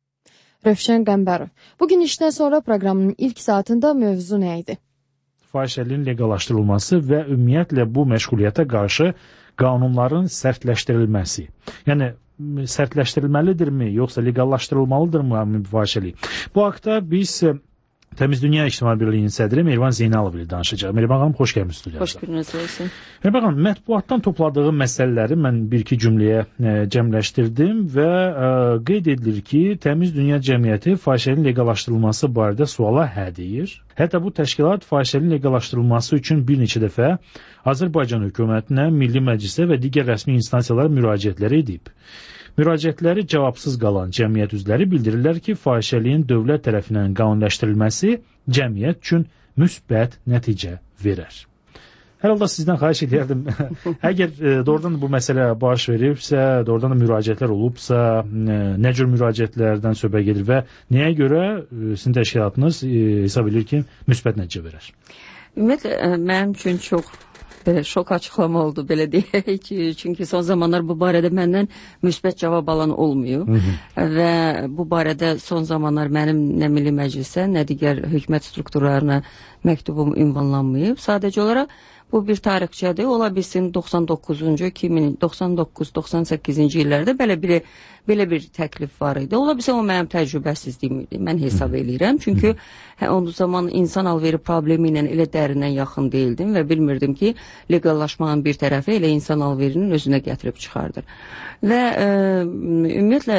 Rövşən Qəmbərov. Bugün işdən sonra proqramının ilk saatında mövzu nə idi? Fahişəliyin leqallaşdırılması və ümumiyyətlə bu məşğuliyyətə qarşı qanunların sərtləşdirilməsi. Yəni, sərtləşdirilməlidirmi, yoxsa leqallaşdırılmalıdırmı fahişəlik? Bu haqda biz Təmiz Dünya İctimai Birliyinin sədri Mehriban Zeynalov ilə danışacaq. Mehriban xanım, xoş gəlmişsiniz studiyamıza. Xoş gününüz olsun. Mehriban xanım, mətbuatdan topladığı məsələləri mən bir-iki cümləyə e, cəmləşdirdim və e, qeyd edilir ki, Təmiz Dünya Cəmiyyəti fahişənin leqallaşdırılması barədə suala hə deyir. Hətta bu təşkilat fahişənin leqallaşdırılması üçün bir neçə dəfə Azərbaycan hökumətinə, Milli Məclisə və digər rəsmi instansiyalara müraciətlər edib. Müraciətləri cavabsız qalan cəmiyyət üzvləri bildirirlər ki, fahişəliyin dövlət tərəfindən qanunləşdirilməsi cəmiyyət üçün müsbət nəticə verər. Hər halda sizdən xahiş edirdim, əgər e, doğrudan bu məsələ baş veribsə, doğrudan da müraciətlər olubsa, e, nə cür müraciətlərdən söhbət gedir və nəyə görə e, sizin təşkilatınız e, hesab edir ki, müsbət nəticə verər? Ümumiyyətlə, mənim üçün çox belə şok açıqlama oldu, belə deyək ki, çünki son zamanlar bu barədə məndən müsbət cavab alan olmuyor. Hı -hı. Və bu barədə son zamanlar mənim nə Milli Məclisə, nə digər hökumət strukturlarına məktubum ünvanlanmayıb. Sadəcə olaraq bu bir tarixçədir. Ola bilsin doxsan doqquzuncu, iki min doxsan doqquz doxsan səkkizinci illərdə belə bir belə bir təklif var idi. Ola bilsin o mənim təcrübəsizliyim idi. Mən hesab eləyirəm. Çünki hə, o zaman insan alveri problemi ilə elə dərindən yaxın değildim və bilmirdim ki, leqallaşmanın bir tərəfi elə insan alverinin özünə gətirib çıxardır. Və e, ümumiyyətlə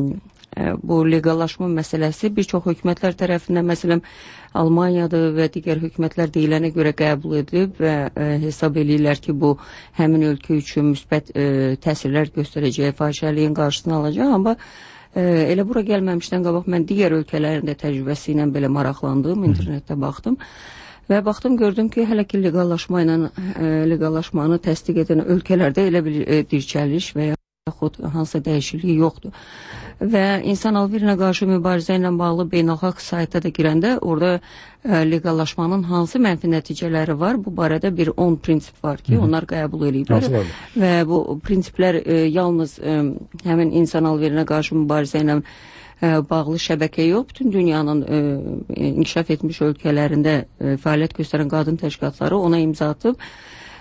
e, bu leqallaşma məsələsi bir çox hökumətlər tərəfindən, məsələn, Almaniyadır və digər hökumətlər deyilənə görə qəbul edilib və e, hesab eləyirlər ki, bu həmin ölkə üçün müsbət e, təsirlər göstərəcək, fahişəliyin qarşısını alacaq. Amma e, elə bura gəlməmişdən qabaq mən digər ölkələrin də təcrübəsi ilə belə maraqlandım, internetdə baxdım. Və baxdım, gördüm ki, hələ ki leqallaşma ilə e, leqallaşmanı təsdiq edən ölkələrdə elə bir e, dirçəliş və yaxud hansısa dəyişiklik yoxdur. Və insan alverinə qarşı mübarizə ilə bağlı beynəlxalq saytda da girəndə orada e, leqallaşmanın hansı mənfi nəticələri var, bu barədə bir on prinsip var ki, Hı -hı. onlar qəbul ediblər. Və bu prinsiplər e, yalnız e, həmin insan alverinə qarşı mübarizə ilə e, bağlı şəbəkə yox, bütün dünyanın e, inkişaf etmiş ölkələrində e, fəaliyyət göstərən qadın təşkilatları ona imza atıb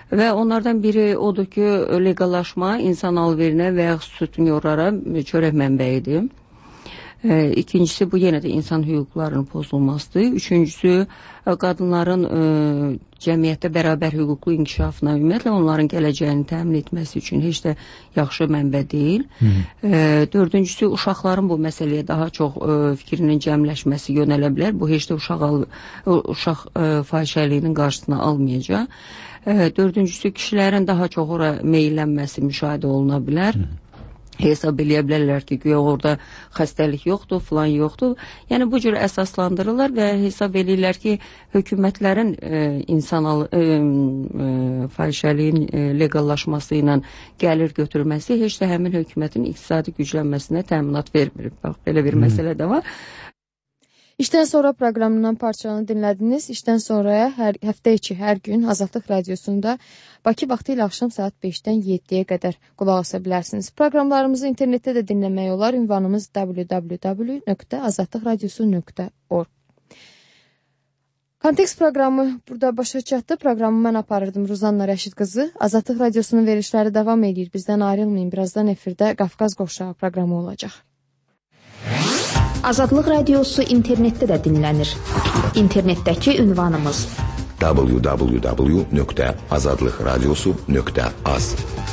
Və onlardan biri odur ki, legallaşma insan alverinə və ya sütunyorlara çörək mənbəyidir. E, ikincisi bu yenə də insan hüquqlarının pozulmasıdır. Üçüncüsü qadınların e, cəmiyyətdə bərabər hüquqlu inkişafına, ümumiyyətlə onların gələcəyini təmin etməsi üçün heç də yaxşı mənbə deyil. E, dördüncüsü uşaqların bu məsələyə daha çox e, fikrinin cəmləşməsi yönələ bilər. Bu heç də uşaq, al, uşaq e, fahişəliyinin qarşısını almayacaq. E, dördüncüsü kişilərin daha çox ora meyllənməsi müşahidə oluna bilər. Hı. Hesab eləyə bilərlər ki, güya orada xəstəlik yoxdur, filan yoxdur. Yəni bu cür əsaslandırırlar və hesab eləyirlər ki, hökumətlərin e, insanal e, e, fahişəliyin e, legallaşması ilə gəlir götürməsi heç də həmin hökumətin iqtisadi güclənməsinə təminat vermir. Bax, belə bir hmm. məsələ də var. İşdən sonra proqramından parçanı dinlədiniz. İşdən sonraya hər, həftə içi hər gün Azadlıq Radiosunda Bakı vaxtı ilə axşam saat beşdən yeddiyə qədər qulaq asa bilərsiniz. Proqramlarımızı internetdə də dinləmək olar. Ünvanımız w w w nöqtə azadlıq radiosu nöqtə org. Kontekst proqramı burada başa çatdı. Proqramı mən aparırdım Ruzanna Rəşid qızı. Azadlıq Radiosunun verilişləri davam edir. Bizdən ayrılmayın. Birazdan efirdə Qafqaz Qovşağı proqramı olacaq. Azadlıq Radiosu internetdə də dinlənir. İnternetdəki ünvanımız w w w nöqtə azadlıq radiosu nöqtə az.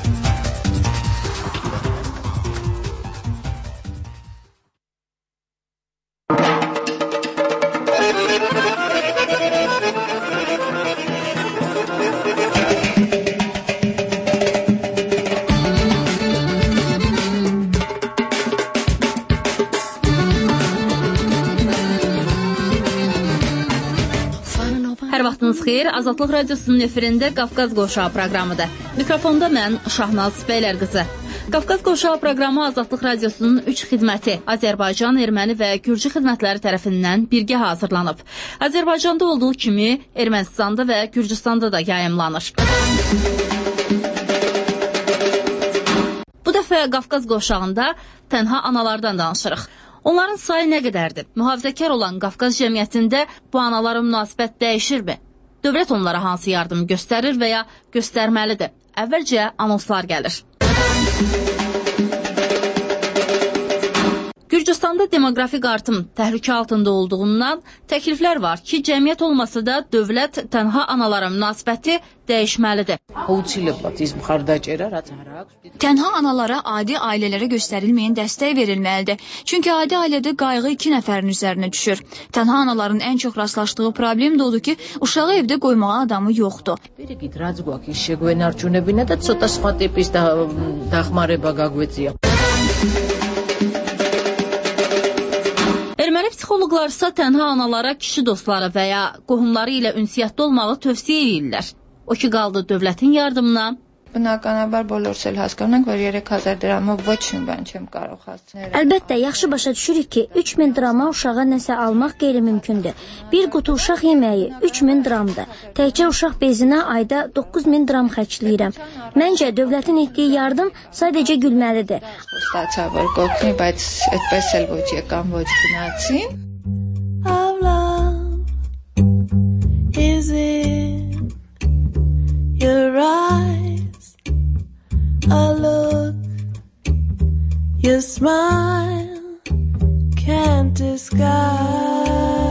Xeyr, Azadlıq Radiosunun efirində Qafqaz Qovşağı proqramıdır. Mikrofonda mən Şahnaz Beylər qızı. Qafqaz Qovşağı proqramı Azadlıq Radiosunun üç xidməti Azərbaycan, Erməni və Gürcü xidmətləri tərəfindən birgə hazırlanıb. Azərbaycanda olduğu kimi Ermənistanda və Gürcüstanda da yayımlanır. Bu dəfə Qafqaz Qovşağında tənha analardan danışırıq. Onların sayı nə qədərdir? Mühafizəkar olan Qafqaz cəmiyyətində bu analara münasibət dəyişirmi? Dövlət onlara hansı yardım göstərir və ya göstərməlidir? Əvvəlcə anonslar gəlir. Gürcüstanda demoqrafik artım təhlükə altında olduğundan təkliflər var ki, cəmiyyət olmasa da dövlət tənha analara münasibəti dəyişməlidir. Tənha analara adi ailələrə göstərilməyən dəstək verilməlidir. Çünki adi ailədə qayğı iki nəfərin üzərinə düşür. Tənha anaların ən çox rastlaşdığı problem də odur ki, uşağı evdə qoymağa adamı yoxdur. Erməni psixoloqlarsa tənha analara kişi dostları və ya qohumları ilə ünsiyyətdə olmağı tövsiyə edirlər. O ki qaldı dövlətin yardımına. Բնականաբար բոլորս էլ հասկանում ենք, որ երեք հազար դրամը ոչ մի բան չեմ կարող հասցնել. Əlbəttə, yaxşı başa düşürük ki, üç min drama uşağa nəsə almaq qeyri-mümkündür. Bir qutu uşaq yeməyi üç min dramdır. Təkcə uşaq bezinə ayda doqquz min dram xərcləyirəm. Məncə, dövlətin etdiyi yardım sadəcə gülməlidir. Ստացա, որ կօգնի, բայց այդպես էլ ոչ եկան, ոչ գնացին. Is it your eyes? A look, your smile can't disguise.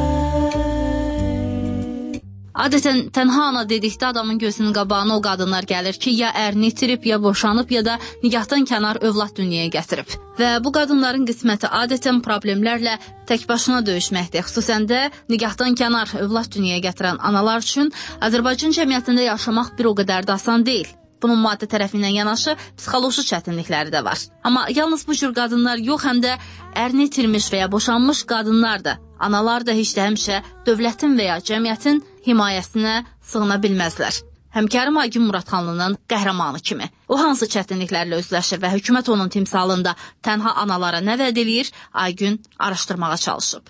Adətən tənha ana dedikdə adamın gözünün qabağına o qadınlar gəlir ki, ya ərini itirib, ya boşanıb, ya da nigahdan kənar övlad dünyaya gətirib. Və bu qadınların qisməti adətən problemlərlə tək başına döyüşməkdir. Xüsusən də nigahdan kənar övlad dünyaya gətirən analar üçün Azərbaycan cəmiyyətində yaşamaq bir o qədər də asan deyil. Bunun maddi tərəfindən yanaşı psixoloji çətinlikləri də var. Amma yalnız bu cür qadınlar yox, həm də ərini itirmiş və ya boşanmış qadınlar da, analar da heç də həmişə dövlətin və ya cəmiyyətin himayəsinə sığına bilməzlər. Həmkarım Aygün Muradxanlının qəhrəmanı kimi. O hansı çətinliklərlə özləşir və hökumət onun timsalında tənha analara nə vəd eləyir, Aygün araşdırmağa çalışıb.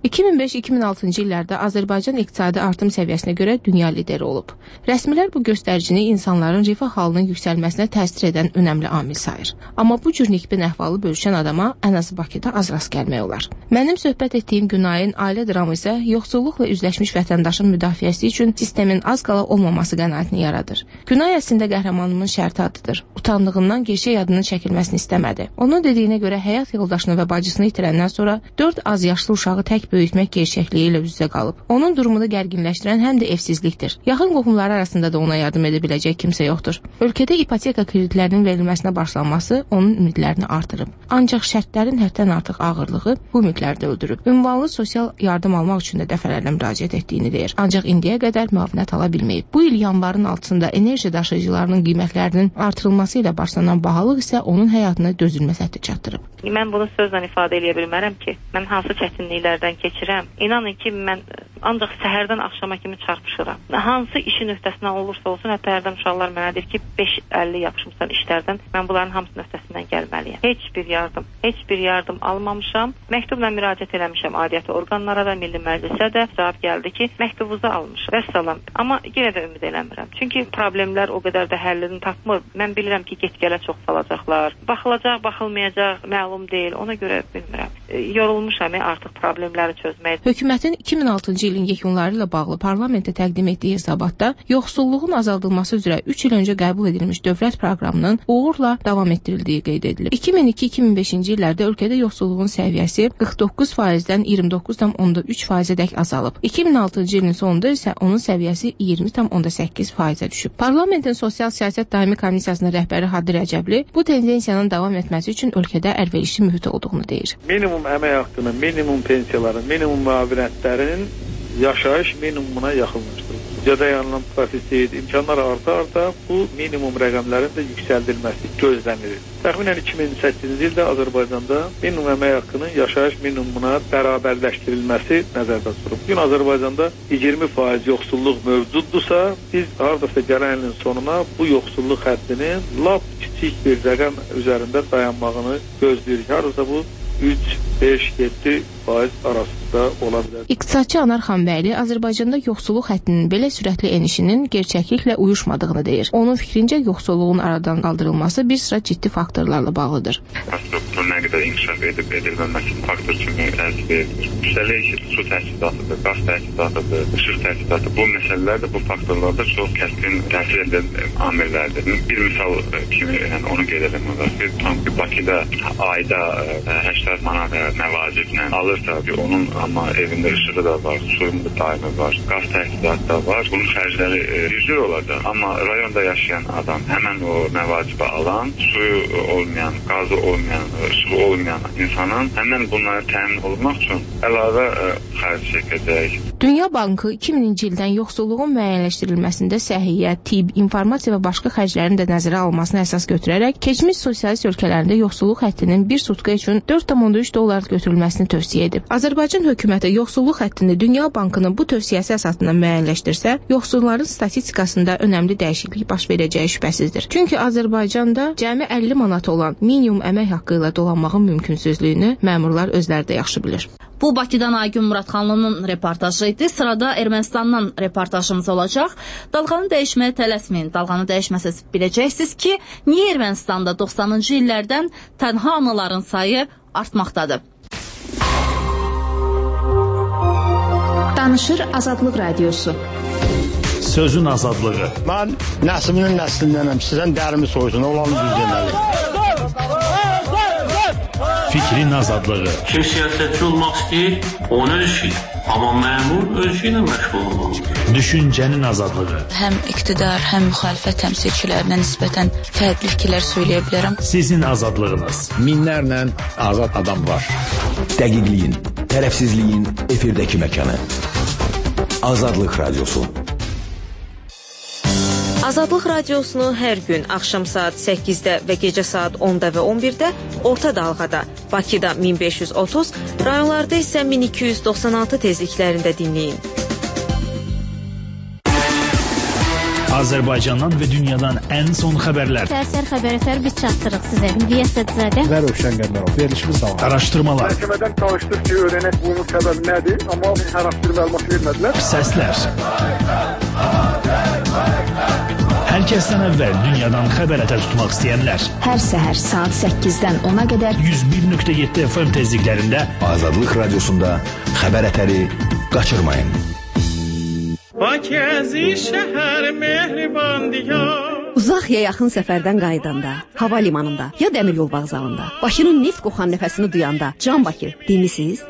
iki min beş iki min altıncı illərdə Azərbaycan iqtisadi artım səviyyəsinə görə dünya lideri olub. Rəsmilər bu göstəricini insanların rifah halının yüksəlməsinə təsir edən önəmli amil sayır. Amma bu cür nikbin əhvalı bölüşən adama ən azı Bakıda az rast gəlmək olar. Mənim söhbət etdiyim Günayın ailə dramı isə yoxsulluqla üzləşmiş vətəndaşın müdafiəsi üçün sistemin az qala olmaması qənaətini yaradır. Günay əslində qəhrəmanımın şərti adıdır. Utandığından gerçək adının çəkilməsini istəmədi. Onun dediyinə görə həyat yoldaşını və bacısını itirəndən sonra dörd az yaşlı uşağı tək böyütmək gerçəkliyi ilə üz-üzə qalıb. Onun durumunu gərginləşdirən həm də evsizlikdir. Yaxın qohumları arasında da ona yardım edə biləcək kimsə yoxdur. Ölkədə ipoteka kreditlərinin verilməsinə başlanması onun ümidlərini artırıb. Ancaq şərtlərin həddən artıq ağırlığı bu ümidləri də öldürüb. Ünvanlı sosial yardım almaq üçün də dəfələrlə müraciət etdiyini deyir. Ancaq indiyə qədər müavinət ala bilməyib. Bu il yanvarın altısında enerji daşıyıcılarının qiymətlərinin artırılması ilə başlanan bahalıq isə onun həyatını dözülməz həddə çatdırıb. Mən bunu sözlə ifadə edə bilmərəm ki, mən hansı çətinliklərdən keçirəm. İnanın ki, mən ancaq səhərdən axşama kimi çarpışıram. Hansı işin öhdəsindən olursa olsun, hətta hərdən uşaqlar mənə deyir ki, beş əlli yapışmışsan işlərdən, mən bunların hamısının öhdəsindən gəlməliyəm. Heç bir yardım, heç bir yardım almamışam. Məktubla müraciət eləmişəm aidiyyəti orqanlara da, Milli Məclisə də. Cavab gəldi ki, məktubunuzu almışam. Vəssalam. Amma yenə də ümid eləmirəm. Çünki problemlər o qədər də həllini tapmır. Mən bilirəm ki, get-gələ çox salacaqlar. Baxılacaq, baxılmayacaq, məlum deyil. Ona görə bilmirəm. E, yorulmuşam artıq problemləri çözməyə. Hökumətin iki min altıncı ilin yekunları ilə bağlı parlamentə təqdim etdiyi hesabatda yoxsulluğun azaldılması üzrə üç il öncə qəbul edilmiş dövlət proqramının uğurla davam etdirildiyi qeyd edilir. iki min iki iki min beşinci illərdə ölkədə yoxsulluğun səviyyəsi qırx doqquz faizdən iyirmi doqquz tam onda üç faizədək azalıb. iki min altıncı ilin sonunda isə onun səviyyəsi iyirmi tam onda səkkiz faizə düşüb. Parlamentin Sosial Siyasət Daimi Komissiyasının rəhbəri Hadi Rəcəbli bu tendensiyanın davam etməsi üçün ölkədə əlverişli mühit olduğunu deyir. Minimum əmək haqqının, minimum pensiyaların, minimum müavinətlərin yaşayış minimumuna yaxınlaşdırılır. Cədə yanılan prosesi, imkanlar arta-arta bu minimum rəqəmlərin də yüksəldilməsi gözlənilir. Təxminən iki min səkkizinci ildə Azərbaycanda minimum əmək haqqının yaşayış minimumuna bərabərləşdirilməsi nəzərdə tutulub. Bugün Azərbaycanda iyirmi faiz yoxsulluq mövcuddursa, biz hardasa gələn ilin sonuna bu yoxsulluq həddinin lap kiçik bir rəqəm üzərində dayanmağını gözləyirik. Hardasa bu üç, beş, yeddi faiz arasında ola bilər. İqtisadçı Anar Xanbəyli Azərbaycanda yoxsulluq həddinin belə sürətli enişinin gerçəkliklə uyuşmadığını deyir. Onun fikrincə yoxsulluğun aradan qaldırılması bir sıra ciddi faktorlarla bağlıdır. Infrastruktur nə qədər inkişaf edib edilməməsi faktor kimi təsir edilir. Üstəlik su təchizatı, qaz təchizatıdır, işıq təchizatı, bu məsələlər də bu faktorlarda çox kəskin təsir edən amillərdir. Bir misal kimi yəni onu qeyd etmək olar ki, tam ki Bakıda ayda səksən manat məvaciblə alır tabii onun, amma evində işığı da var, suyun da daimi var, qaz təchizatı da var. Bunun xərcləri yüzlük olacaq. Amma rayonda yaşayan adam həmən o məvacibə alan, suyu olmayan, qazı olmayan, işığı olmayan insanın həmən bunları təmin olunmaq üçün əlavə xərc çəkəcək. Dünya Bankı iki mininci ildən yoxsulluğun müəyyənləşdirilməsində səhiyyə, tibb, informasiya və başqa xərclərin də nəzərə alınmasını əsas götürərək keçmiş sosialist ölkələrində yoxsulluq həddinin bir sutka üçün dörd tam onda üç dollar götürülməsini tövsiyə edib. Azərbaycan hökuməti yoxsulluq həddini Dünya Bankının bu tövsiyəsi əsasında müəyyənləşdirsə, yoxsulların statistikasında önəmli dəyişiklik baş verəcəyi şübhəsizdir. Çünki Azərbaycanda cəmi əlli manat olan minimum əmək haqqı ilə dolanmağın mümkünsüzlüyünü məmurlar özləri də yaxşı bilir. Bu Bakıdan Aygün Muradxanlının reportajı idi. Sırada Ermənistandan reportajımız olacaq. Dalğanı dəyişməyə tələsməyin. Dalğanı dəyişməsəz biləcəksiniz ki, niyə Ermənistanda doxsanıncı illərdən tənha anaların sayı artmaqdadır. Danışır Azadlıq Radiosu. Sözün azadlığı. Mən nəslinin nəslindənəm. Sizdən dərimi soysun, olanı düz deməli. Fikrin azadlığı. Kim siyasətçi olmaq istəyir, onu öz işi. Amma məmur öz işi ilə məşğul olmaq. Düşüncənin azadlığı. Həm iqtidar, həm müxalifət təmsilçilərinə nisbətən fərqli fikirlər söyləyə bilərəm. Sizin azadlığınız. Minlərlə azad adam var. Dəqiqliyin, tərəfsizliyin efirdəki məkanı. Azadlıq Radiosu. Azadlıq Radiosunu hər gün axşam saat səkkizdə və gecə saat onda və on birdə orta dalğada, Bakıda min beş yüz otuz, rayonlarda isə min iki yüz doxsan altı tezliklərində dinləyin. Azərbaycandan və dünyadan ən son xəbərlər. Səhər xəbər biz çatdırırıq sizə. Bilgiyə Sədzadə. Və Rövşən Qəmərov. Verilişimiz davam. Araşdırmalar. Məhkəmədən çalışdıq ki, öyrənək bunun səbəbi nədir, amma hər haqqı məlumat vermədilər. Səslər. Hər kəsdən əvvəl dünyadan xəbər ətər tutmaq istəyənlər. Hər səhər saat səkkizdən ona qədər yüz bir nöqtə yeddi F M tezliklərində Azadlıq Radiosunda xəbər ətəri qaçırmayın. Bakızi şəhər mehriban diyar. Uzaq ya yaxın səfərdən qayıdanda, hava limanında ya dəmir yol vağzalında, Bakının neft qoxan nəfəsini duyanda, Can Bakı demisiz?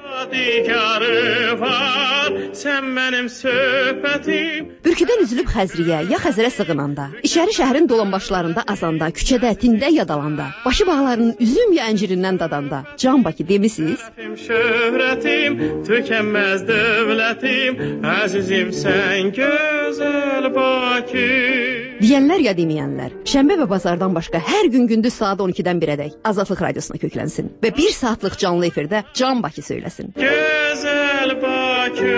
Var, sən mənim söhbətim. Bürküdən üzülüb Xəzriyə ya Xəzərə sığınanda, içəri şəhərin dolanbaşlarında azanda, küçədə, tində ya dalanda, Bakı bağlarının üzüm ya əncirindən dadanda, Can Bakı demisiz? Şöhrətim, tükənməz dövlətim, əzizim sən gözəl Bakı. Deyənlər ya deməyənlər, şənbə və bazardan başqa hər gün gündüz saat on ikidən birədək Azadlıq Radiosuna köklənsin və bir saatlıq canlı efirdə Can Bakı söyləsin. Gözəl Bakı.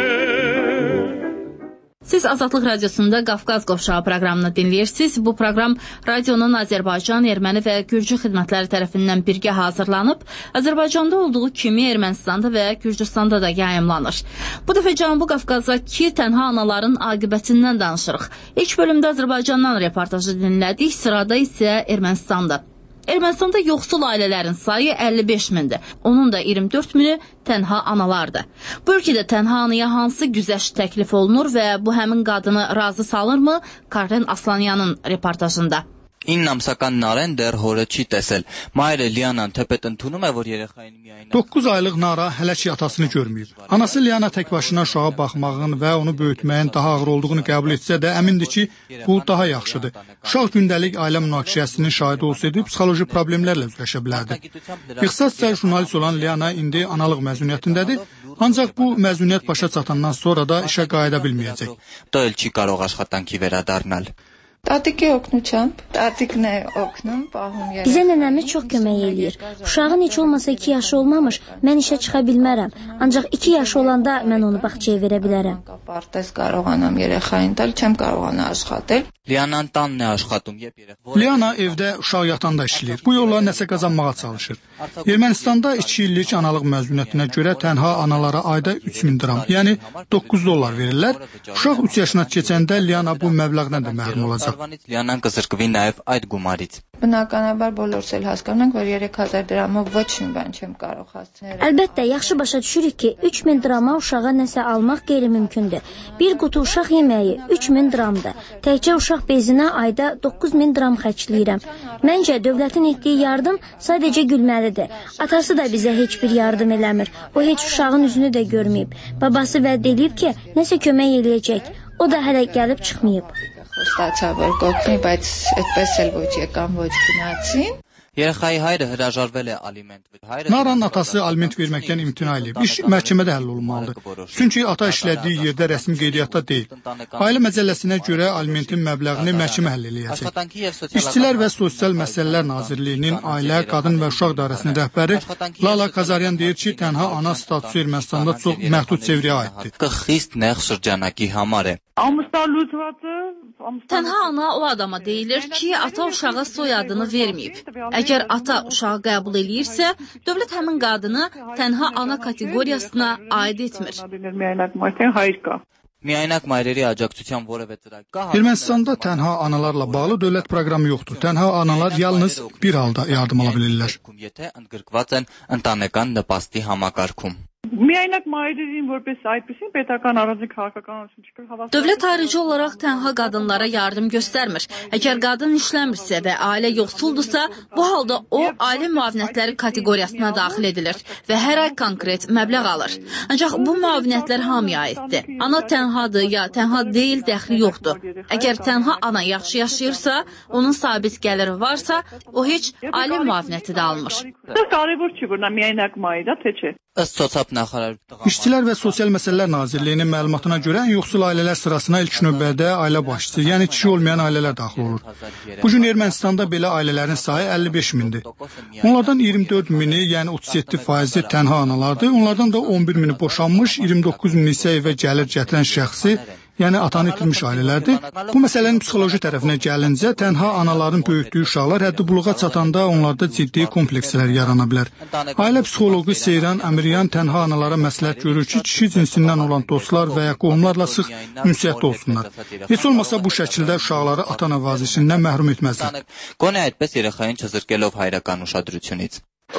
Siz Azadlıq Radiosunda Qafqaz Qovşağı proqramını dinləyirsiniz. Bu proqram radionun Azərbaycan, Erməni və Gürcü xidmətləri tərəfindən birgə hazırlanıb, Azərbaycanda olduğu kimi Ermənistanda və Gürcüstanda da yayımlanır. Bu dəfə Cənubi Qafqazdakı tənha anaların aqibətindən danışırıq. İlk bölümdə Azərbaycandan reportajı dinlədik, sırada isə Ermənistanda. Ermənistanda yoxsul ailələrin sayı əlli beş mindir. Onun da iyirmi dörd mini tənha analardır. Bu ölkədə tənha anaya hansı güzəşt təklif olunur və bu həmin qadını razı salırmı? Karen Aslanyanın reportajında. این نامسکن‌نارن در هوره چی تسل مایل لیانان تپت انتونum və vor yerəxayn miyayna doqquz aylıq Nara hələ ki atasını görməyib. Anası Liana tək başına uşağa baxmağın və onu böyütməyin daha ağır olduğunu qəbul etsə də əmindir ki, bu daha yaxşıdır. Uşaq gündəlik ailə münaqişəsinin şahidi olsaydı psixoloji problemlərlə üzləşə bilərdi. İxtisasca jurnalist olan Liana indi analıq məzuniyyətindədir, ancaq bu məzuniyyət başa çatandan sonra da işə qayıda bilməyəcək. Doyl չի կարող աշխատանքի վերադառնալ. Tatiqi oxnuçam, tatiq nə oxnum, baxım yerə. Bizə nənəmiz çox kömək eləyir. Uşağın heç olmasa iki yaşı olmamış, mən işə çıxa bilmərəm. Ancaq iki yaşı olanda mən onu bağçaya verə bilərəm. Partez կարողանամ երեխային տալ, չեմ կարողանա աշխատել. Liana'nın tanı աշխատում, yep yerə. Liana evdə uşaq yatanda işləyir. Bu yolla nəsə qazanmağa çalışır. Ermənistanda iki illik analıq məzuniyyətinə görə tənha analara ayda üç min dram, yəni doqquz dollar verirlər. Uşaq üç yaşına keçəndə Liana bu məbləğdən də məhrum olacaq. Liana'nın qızırqıvı նաև այդ գումարից. Բնականաբար բոլորս էլ հասկանում ենք, որ երեք հազար դրամով ոչ մի bən չեմ կարող հասցնել. Əlbəttə, yaxşı başa düşürük ki, üç min drama uşağa nəsə almaq qeyri-mümkündür. Bir qutu uşaq yeməyi üç min dramdır. Təkcə uşaq bezinə ayda doqquz min dram xərcləyirəm. Məncə dövlətin etdiyi yardım sadəcə gülməlidir. Atası da bizə heç bir yardım eləmir. O heç uşağın üzünü də görməyib. Babası vəd eləyib ki, nəsə kömək eləyəcək. O da hələ gəlib çıxmayıb. Ստացա որ կօգնի, բայց այդպես էլ ոչ եկան, ոչ գնացին. Երեխայի հայրը հրաժարվել է aliment. Naranın atası aliment verməkdən imtina edib. İş məhkəmədə həll olunmalıdır. Çünki ata işlədiyi yerdə rəsmi qeydiyyatda deyil. Ailə məcəlləsinə görə alimentin məbləğini məhkəmə həll eləyəcək. İşçilər və Sosial Məsələlər Nazirliyinin Ailə, Qadın və Uşaq İdarəsinin rəhbəri Lala Kazaryan deyir ki, tənha ana statusu Ermənistanda çox məhdud çevrəyə aiddir. Xist nեղ շրջանակի համար է. Tənha ana o adama deyilir ki, ata uşağa soyadını verməyib. Əgər ata uşağı qəbul eləyirsə, dövlət həmin qadını tənha ana kateqoriyasına aid etmir. Միայնակ մայրերի աջակցության որևէ ծրագիր կա։ Ermənistanda tənha analarla bağlı dövlət proqramı yoxdur. Tənha analar yalnız bir halda yardım ala bilirlər. Եթե ընդգրկված են ընտանեկան նպաստի համակարգում։ Միայնակ մայրերին որպես այդպեսին պետական առանձին քաղաքականություն չկա։ Dövlət ayrıcı olaraq tənha qadınlara yardım göstərmir. Əgər qadın işləmirsə və ailə yoxsuldursa, bu halda o ailə müavinətləri kateqoriyasına daxil edilir və hər ay konkret məbləğ alır. Ancaq bu müavinətlər hamıya aiddir. Ana tənhadır ya tənha deyil, dəxli yoxdur. Əgər tənha ana yaxşı yaşayırsa, onun sabit gəliri varsa, o heç ailə müavinəti də almır. Կարևոր չի որ նա միայնակ մայր է, թե չէ։ İşçilər və Sosial Məsələlər Nazirliyinin məlumatına görə ən yoxsul ailələr sırasına ilk növbədə ailə başçısı, yəni kişi olmayan ailələr daxil olur. Bu gün Ermənistanda belə ailələrin sayı əlli beş mindir. Onlardan iyirmi dörd mini, yəni otuz yeddi faizi tənha analardır. Onlardan da on bir mini boşanmış, iyirmi doqquz mini isə evə gəlir gətirən şəxsi, yəni atanı itirmiş ailələrdir. Bu məsələnin psixoloji tərəfinə gəlincə, tənha anaların böyütdüyü uşaqlar həddi buluğa çatanda onlarda ciddi komplekslər yarana bilər. Ailə psixoloqu Seyran Əmiryan tənha analara məsləhət görür ki, kişi cinsindən olan dostlar və ya qohumlarla sıx ünsiyyətdə olsunlar. Heç olmasa bu şəkildə uşaqları ata-ana vazifəsindən məhrum etməzlər. Գոնե այդպես երեխային չզրկելով հայրական ուշադրությունից։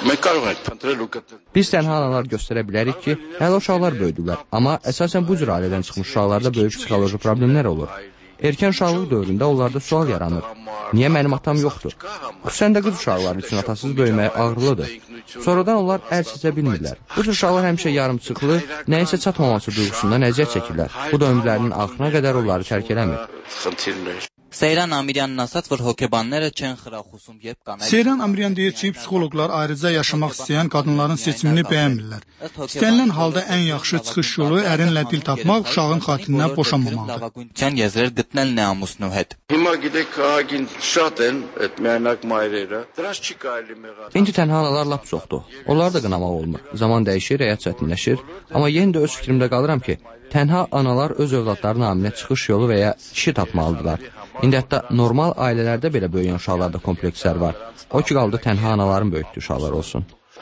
Biz tənha analar göstərə bilərik ki, hələ uşaqlar böyüdülər, amma əsasən bu cür ailədən çıxmış uşaqlarda böyük psixoloji problemlər olur. Erkən uşaqlıq dövründə onlarda sual yaranır. Niyə mənim atam yoxdur? Xüsusən də qız uşaqları üçün atasız böyümək ağrılıdır. Sonradan onlar əl çəkə bilmirlər. Bu cür uşaqlar həmişə yarımçıqlı, nəyisə çatmaması duyğusundan əziyyət çəkirlər. Bu da ömürlərinin axırına qədər onları tərk eləmir. Seyran Amiryanın asat, որ հոգեբանները չեն խրախուսում երբ կանայք Seyran Amiryan deyir ki, psixoloqlar ayrıca yaşamaq istəyən qadınların seçimini bəyənmirlər. İstənilən halda ən yaxşı çıxış yolu ərinlə dil tapmaq, uşağın xatirinə boşanmamaqdır. Եզրեր գտնելն է ամուսնու հետ։ Հիմա գիտեք, քաղաքին շատ են այդ միայնակ մայրերը։ Դրանց չի կարելի մեղադրել։ İndi tənha analar lap çoxdur. Onları da qınamaq olmur. Zaman dəyişir, həyat çətinləşir. Amma yenə də öz fikrimdə qalıram ki, tənha analar öz övladlarına naminə çıxış yolu və ya kişi tapmalıdırlar. İndi hətta normal ailələrdə belə böyüyən uşaqlarda komplekslər var. O ki qaldı tənha anaların böyütdüyü uşaqlar olsun.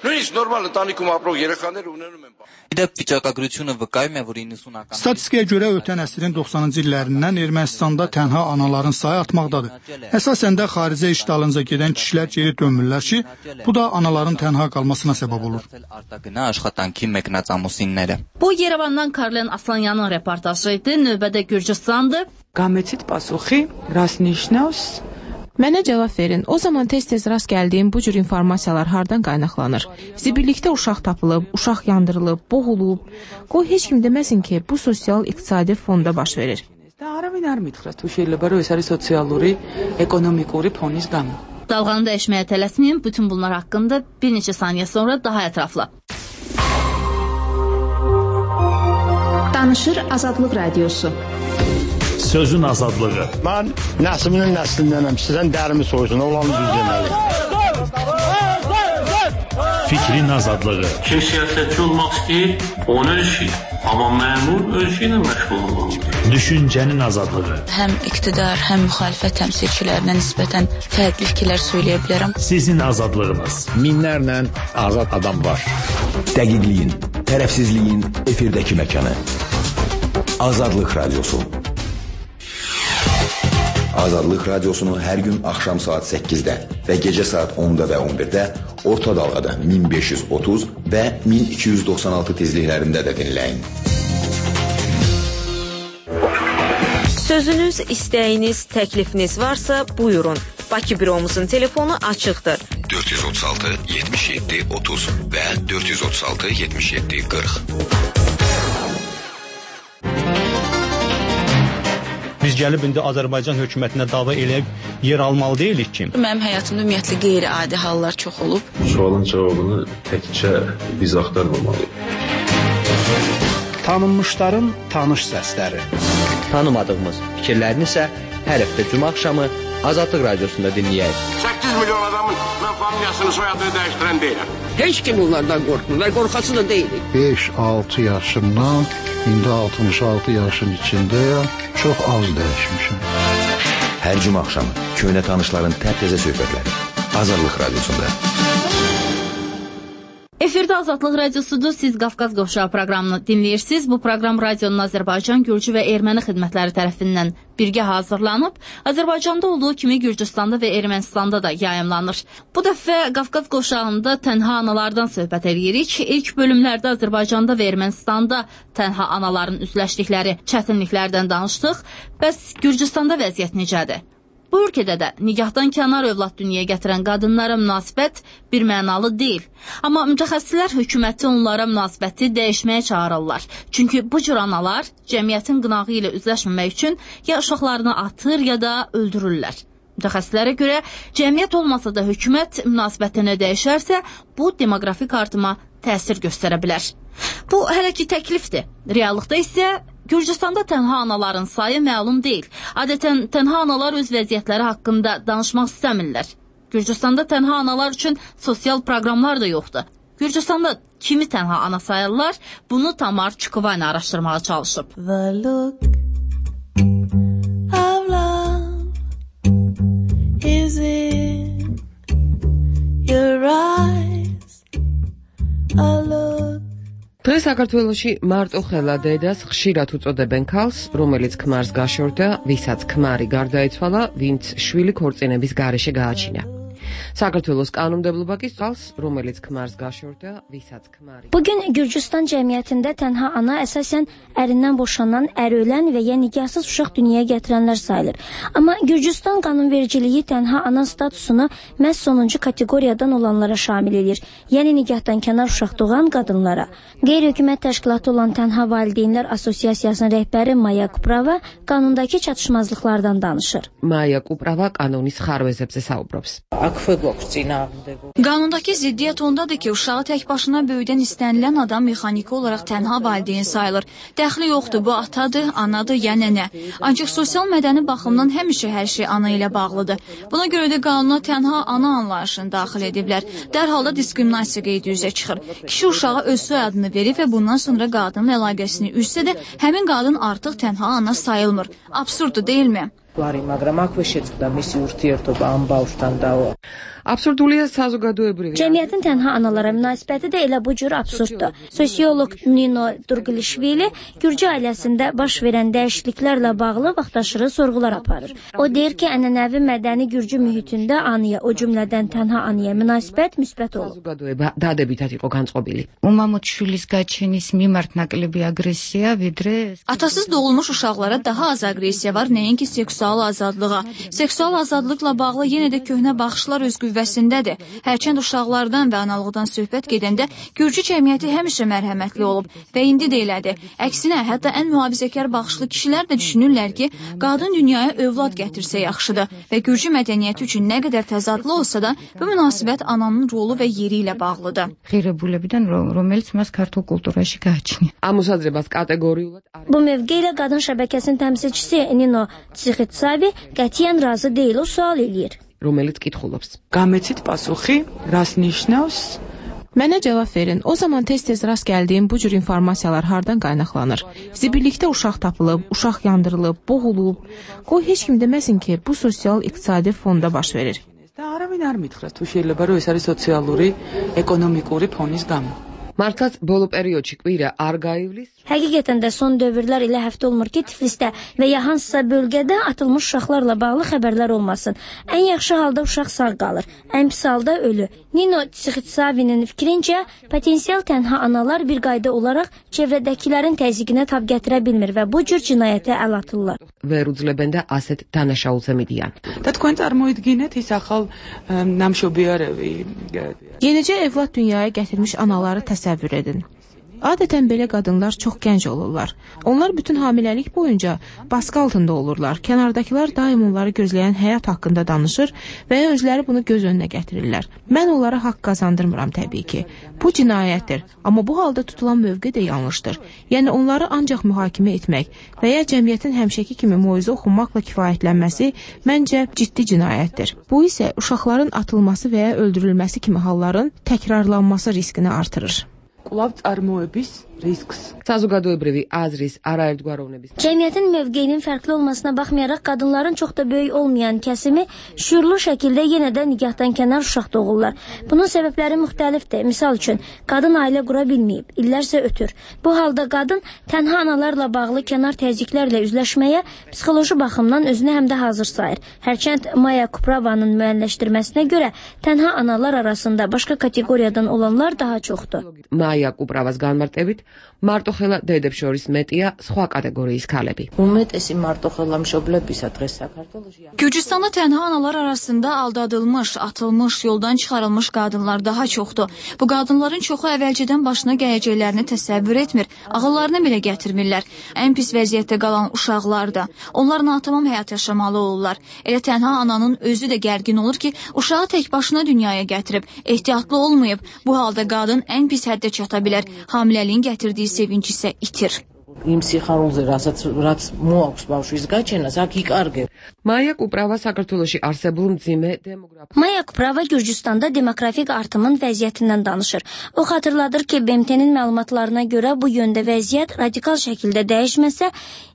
Statistikaya görə ötən əsrin doxsanıncı illərindən Ermənistanda tənha anaların sayı artmaqdadır. Əsasən də xaricə iş dalınca gedən kişilər geri dönmürlər ki, bu da anaların tənha qalmasına səbəb olur. Bu Yerevandan Karlen Aslanyanın reportajıydı. Növbədə Gürcüstandır. Გამեցით პასუხი, რას ნიშნავს? Mənə cavab verin. O zaman tez-tez rast gəldiyim bu cür informasiyalar hardan qaynaqlanır? Zibillikdə uşaq tapılıb, uşaq yandırılıb, boğulub. Qoy heç kim deməsin ki, bu sosial-iqtisadi fonda baş verir. და არავინ არ მითხრა თუ შეიძლება რომ ეს არის სოციალური, ეკონომიკური ფონის გამო. Dalğanı dəyişməyə tələsməyin. Bütün bunlar haqqında bir neçə saniyə sonra daha ətraflı. Danışır Azadlıq Radiosu. Sözün azadlığı. Mən nəslinin nəslindənəm. Sizdən dərimi soysun, olanı düz deməli. Fikrin azadlığı. Kim siyasetçi olmaq istəyir, onu ölçür. Amma məmur ölçü ilə məşğul olmalıdır. Düşüncənin azadlığı. Həm iqtidar, həm müxalifət təmsilçilərinə nisbətən fərqli fikirlər söyləyə bilərəm. Sizin azadlığınız. Minlərlə azad adam var. Dəqiqliyin, tərəfsizliyin efirdəki məkanı. Azadlıq Radiosu. Azadlıq Radiosunu hər gün axşam saat səkkizdə və gecə saat onda və on birdə orta dalğada min beş yüz otuz və min iki yüz doxsan altı tezliklərində də dinləyin. Sözünüz, istəyiniz, təklifiniz varsa buyurun. Bakı büromuzun telefonu açıqdır. dörd yüz otuz altı yetmiş yeddi otuz və dörd yüz otuz altı yetmiş yeddi qırx. Biz gəlib indi Azərbaycan hökumətinə dava eləyib yer almalı deyilik ki. Mənim həyatımda ümumiyyətlə qeyri-adi hallar çox olub. Sualın cavabını təkcə biz axtarmamalıyıq. Tanınmışların tanış səsləri. Tanımadığımız fikirlərini isə hər həftə cümə axşamı Azadlıq Radiosunda dinləyək. səkkiz milyon adamın mən familiyasını, soyadını dəyişdirən deyiləm. Heç kim onlardan qorxmur, qorxası da deyilik. beş altı yaşımdan indi altmış altı yaşın içindəyəm, çox az dəyişmişim. Hər cümə axşamı köhnə tanışların təptəzə söhbətləri Azadlıq Radiosunda. Efirdə Azadlıq Radiosudur. Siz Qafqaz Qovşağı proqramını dinləyirsiniz. Bu proqram radionun Azərbaycan, Gürcü və Erməni xidmətləri tərəfindən birgə hazırlanıb. Azərbaycanda olduğu kimi Gürcüstanda və Ermənistanda da yayımlanır. Bu dəfə Qafqaz Qovşağında tənha analardan söhbət edirik. İlk bölümlərdə Azərbaycanda və Ermənistanda tənha anaların üzləşdikləri çətinliklərdən danışdıq. Bəs Gürcüstanda vəziyyət necədir? Bu ölkədə də nigahdan kənar övlad dünyaya gətirən qadınlara münasibət bir mənalı deyil. Amma mütəxəssislər hökuməti onlara münasibəti dəyişməyə çağırırlar. Çünki bu cür analar cəmiyyətin qınağı ilə üzləşməmək üçün ya uşaqlarını atır, ya da öldürürlər. Mütəxəssislərə görə cəmiyyət olmasa da hökumət münasibətini dəyişərsə, bu demoqrafik artıma təsir göstərə bilər. Bu hələ ki təklifdir. Reallıqda isə Gürcüstanda tənha anaların sayı məlum deyil. Adətən tənha analar öz vəziyyətləri haqqında danışmaq istəmirlər. Gürcüstanda tənha analar üçün sosial proqramlar da yoxdur. Gürcüstanda kimi tənha ana sayırlar, bunu Tamar Çukovayna araşdırmağa çalışıb. საქართველოში მარტოხელა დედას ხშირად უწოდებენ ქალს, რომელიც ქმარს გაშორდა, ვისაც ქმარი გარდაეცვალა, ვინც შვილი ქორწინების გარეშე გააჩინა. საქართველოს qanundeblობა ki qals, რომელიც ქმars gashorda, visac kmari. Bugün Gürcüstan cəmiyyətində tənha ana əsasən ərindən boşanan, ər ölən və ya nikahsız uşaq dünyaya gətirənlər sayılır. Amma Gürcüstan qanunvericiliyi tənha ana statusunu məhz sonuncu kateqoriyadan olanlara şamil edir. Yəni nikahdan kənar uşaq doğan qadınlara. Qeyri-hökumət təşkilatı olan Tənha Valideynlər Assosiasiyasının rəhbəri Maya Kuprava qanundakı çatışmazlıqlardan danışır. Maya Kuprava qanunis xarvezebsə saubrops. Qanundakı ziddiyyət ondadır ki, uşağı tək başına böyüdən istənilən adam mexaniki olaraq tənha valideyn sayılır. Dəxli yoxdur, bu atadır, anadır, ya nənə. Ancaq sosial mədəni baxımdan həmişə hər şey ana ilə bağlıdır. Buna görə də qanuna tənha ana anlayışını daxil ediblər. Dərhalda diskriminasiya qeydi üzə çıxır. Kişi uşağa öz soyadını verir və bundan sonra qadının əlaqəsini üzsə də həmin qadın artıq tənha ana sayılmır. Absurddur, deyilmi? Absurdulya sazogădoebri. Cəmiyyətin tənha analara münasibəti də elə bu cür absurddur. Sosiolog Nino Durgulishvili Gürcü ailəsində baş verən dəyişikliklərlə bağlı vaxtaşırı sorğular aparır. O deyir ki, ənənəvi mədəni Gürcü mühitində anıya, o cümlədən tənha anıya münasibət müsbət olub. Sazogădoeba დადებითად იყო განწყობილი. Umamot შვილის გაჩენის მიმართ ნაკლები აგრესია, ვიდრე Atasız doğulmuş uşaqlara daha az agresiya var, nəinki seksual azadlığa. Seksual azadlıqla bağlı yenə də köhnə baxışlar öz qüvvəsindədir. Hərçənd uşaqlardan və analıqdan söhbət gedəndə Gürcü cəmiyyəti həmişə mərhəmətli olub və indi də elədir. Əksinə, hətta ən mühafizəkar baxışlı kişilər də düşünürlər ki, qadın dünyaya övlad gətirsə yaxşıdır və Gürcü mədəniyyəti üçün nə qədər təzadlı olsa da, bu münasibət ananın rolu və yeri ilə bağlıdır. ღირებულებიდან რომელიც მას ქართულ კულტურაში გააჩნია. ამოსაძრებას კატეგორიულად Bu mövqe ilə qadın şəbəkəsinin təmsilçisi Nino Tsixitsavi qətiyyən razı deyil, o sual eləyir. რომელიც კითხულობს. Გამეცით პასუხი, რას ნიშნავს? Mənə cavab verin. O zaman tez-tez rast gəldiyim bu cür informasiyalar hardan qaynaqlanır? Zibillikdə uşaq tapılıb, uşaq yandırılıb, boğulub. Qoy heç kim deməsin ki, bu sosial-iqtisadi fonda baş verir. და არავინ არ მითხრა თუ შეიძლება რომ ეს არის სოციალური, ეკონომიკური ფონის გამო. მართლაც ბოლო პერიოდში კვირა არ გაივლის. Həqiqətən də son dövrlər ilə həftə olmur ki, Tiflisdə və ya hansısa bölgədə atılmış uşaqlarla bağlı xəbərlər olmasın. Ən yaxşı halda uşaq sağ qalır, ən pis halda ölü. Nino Tsixitsavinin fikrincə, potensial tənha analar bir qayda olaraq çevrədəkilərin təzyiqinə tab gətirə bilmir və bu cür cinayətə əl atırlar. ვერ უძლებენ და ასეთ დანაშაულზე მიდიან. და თქვენ წარმოიდგინეთ ის ახალ ნამშობიარები. Yenicə evlad dünyaya gətirmiş anaları təsəvvür edin. Adətən belə qadınlar çox gənc olurlar. Onlar bütün hamiləlik boyunca baskı altında olurlar. Kənardakılar daim onları gözləyən həyat haqqında danışır və ya özləri bunu göz önünə gətirirlər. Mən onlara haqq qazandırmıram təbii ki. Bu cinayətdir, amma bu halda tutulan mövqe də yanlışdır. Yəni onları ancaq mühakimə etmək və ya cəmiyyətin həmişəki kimi moizə oxunmaqla kifayətlənməsi məncə ciddi cinayətdir. Bu isə uşaqların atılması və ya öldürülməsi kimi halların təkrarlanması riskini artırır. კვლავ წარმოების risks. საზოგადოებრივი აზრის არაერთგვაროვნების. Cəmiyyətin mövqeyinin fərqli olmasına baxmayaraq qadınların çox da böyük olmayan kəsimi şuurlu şəkildə yenə də nikahdan kənar uşaq doğurlar. Bunun səbəbləri müxtəlifdir. Misal üçün, qadın ailə qura bilməyib, illərsə ötür. Bu halda qadın tənha analarla bağlı kənar təzyiqlərlə üzləşməyə psixoloji baxımdan özünü həm də hazır sayır. Hərçənd Maya Kupravanın müəyyənləşdirməsinə görə tənha analar arasında başqa kateqoriyadan olanlar daha çoxdur. Maya Kupravas განმარტებით მარტოხელა დედებს შორის მეტია სხვა კატეგორიის ქალები. უმეტესი მარტოხელა მშობლებისა დღეს საქართველოში. Gürcüstanda tənha analar arasında aldadılmış, atılmış, yoldan çıxarılmış qadınlar daha çoxdur. Bu qadınların çoxu əvvəlcədən başına gələcəklərini təsəvvür etmir, ağıllarına belə gətirmirlər. Ən pis vəziyyətdə qalan uşaqlar da. Onlar natamam həyat yaşamalı olurlar. Elə tənha ananın özü də gərgin olur ki, uşağı tək başına dünyaya gətirib, ehtiyatlı olmayıb. Bu halda qadın ən pis həddə çata bilər. Hamiləliyin gətirdiyi sevinç isə itir. იმ სიხარულზე, რასაც რაც მოაქვს ბავშვის გაჩენას, აქ იკარგებ. Maya Kuprava საქართველოში არსებულ მძიმე demografik. Maya Kuprava Gürcüstanda demografik artımın vəziyyətindən danışır. O xatırladır ki, B M T-nin məlumatlarına görə bu yöndə vəziyyət radikal şəkildə dəyişməsə,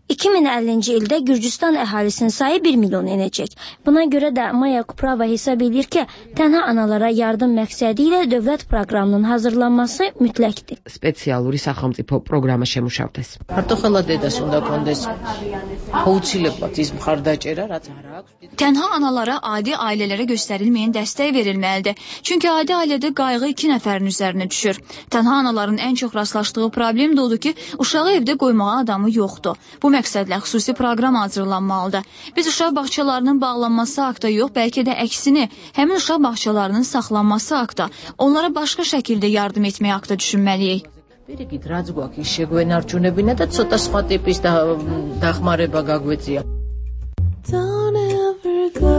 iki min əllinci ildə Gürcüstan əhalisinin sayı bir milyon enəcək. Buna görə də Maya Kuprava hesab edir ki, tənha analara yardım məqsədi ilə dövlət proqramının hazırlanması mütləqdir. Spesiალური სახელმწიფო პროგრამა შემუშავდეს. Არტოხელა დედას უნდა კონდეს აუცილებლად ის მხარდაჭერა, რაც არ აქვს. Tənha analara adi ailələrə göstərilməyən dəstək verilməlidir. Çünki adi ailədə qayğı iki nəfərin üzərinə düşür. Tənha anaların ən çox rastlaşdığı problem də odur ki, uşağı evdə qoymağa adamı yoxdur. Bu məqsədlə xüsusi proqram hazırlanmalıdır. Biz uşaq bağçalarının bağlanması haqda yox, bəlkə də əksini, həmin uşaq bağçalarının saxlanması haqda, onlara başqa şəkildə yardım etmək haqda düşünməliyik. პირიქით რაც გვაქვს ის შეგვენარჩუნებინა და ცოტა სხვა ტიპის დახმარება გაგვეწია. Don't ever go.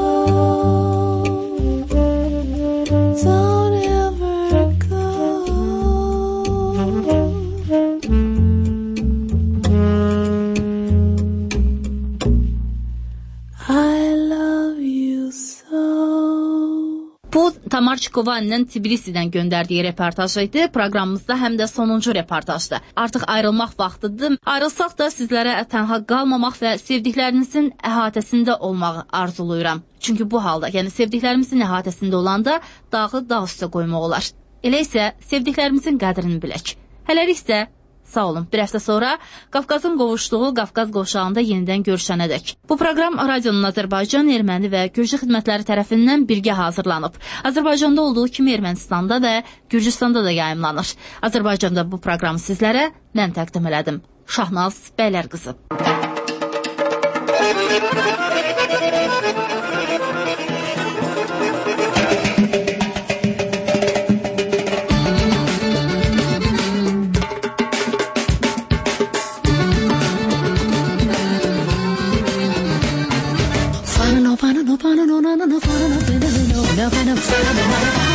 Don't ever go. I love you so. Bu Tamar Çikovanın Tbilisi'dən göndərdiyi reportaj idi. Proqramımızda həm də sonuncu reportajdır. Artıq ayrılmaq vaxtıdır. Ayrılsaq da sizlərə tənha qalmamaq və sevdiklərinizin əhatəsində olmağı arzuluyuram. Çünki bu halda, yəni sevdiklərimizin əhatəsində olanda dağı dağ üstə qoymaq olar. Elə isə sevdiklərimizin qədrini bilək. Hələlik isə sağ olun. Bir həftə sonra Qafqazın qovuşduğu Qafqaz qovşağında yenidən görüşənədək. Bu proqram Radionun Azərbaycan, Erməni və Gürcü xidmətləri tərəfindən birgə hazırlanıb. Azərbaycanda olduğu kimi Ermənistanda və Gürcüstanda da yayımlanır. Azərbaycanda bu proqramı sizlərə mən təqdim elədim. Şahnaz Bəylərqızı. No, no, no, no, no, no, no, no, no, no, no, no, no, no, no, no, no, no, no, no,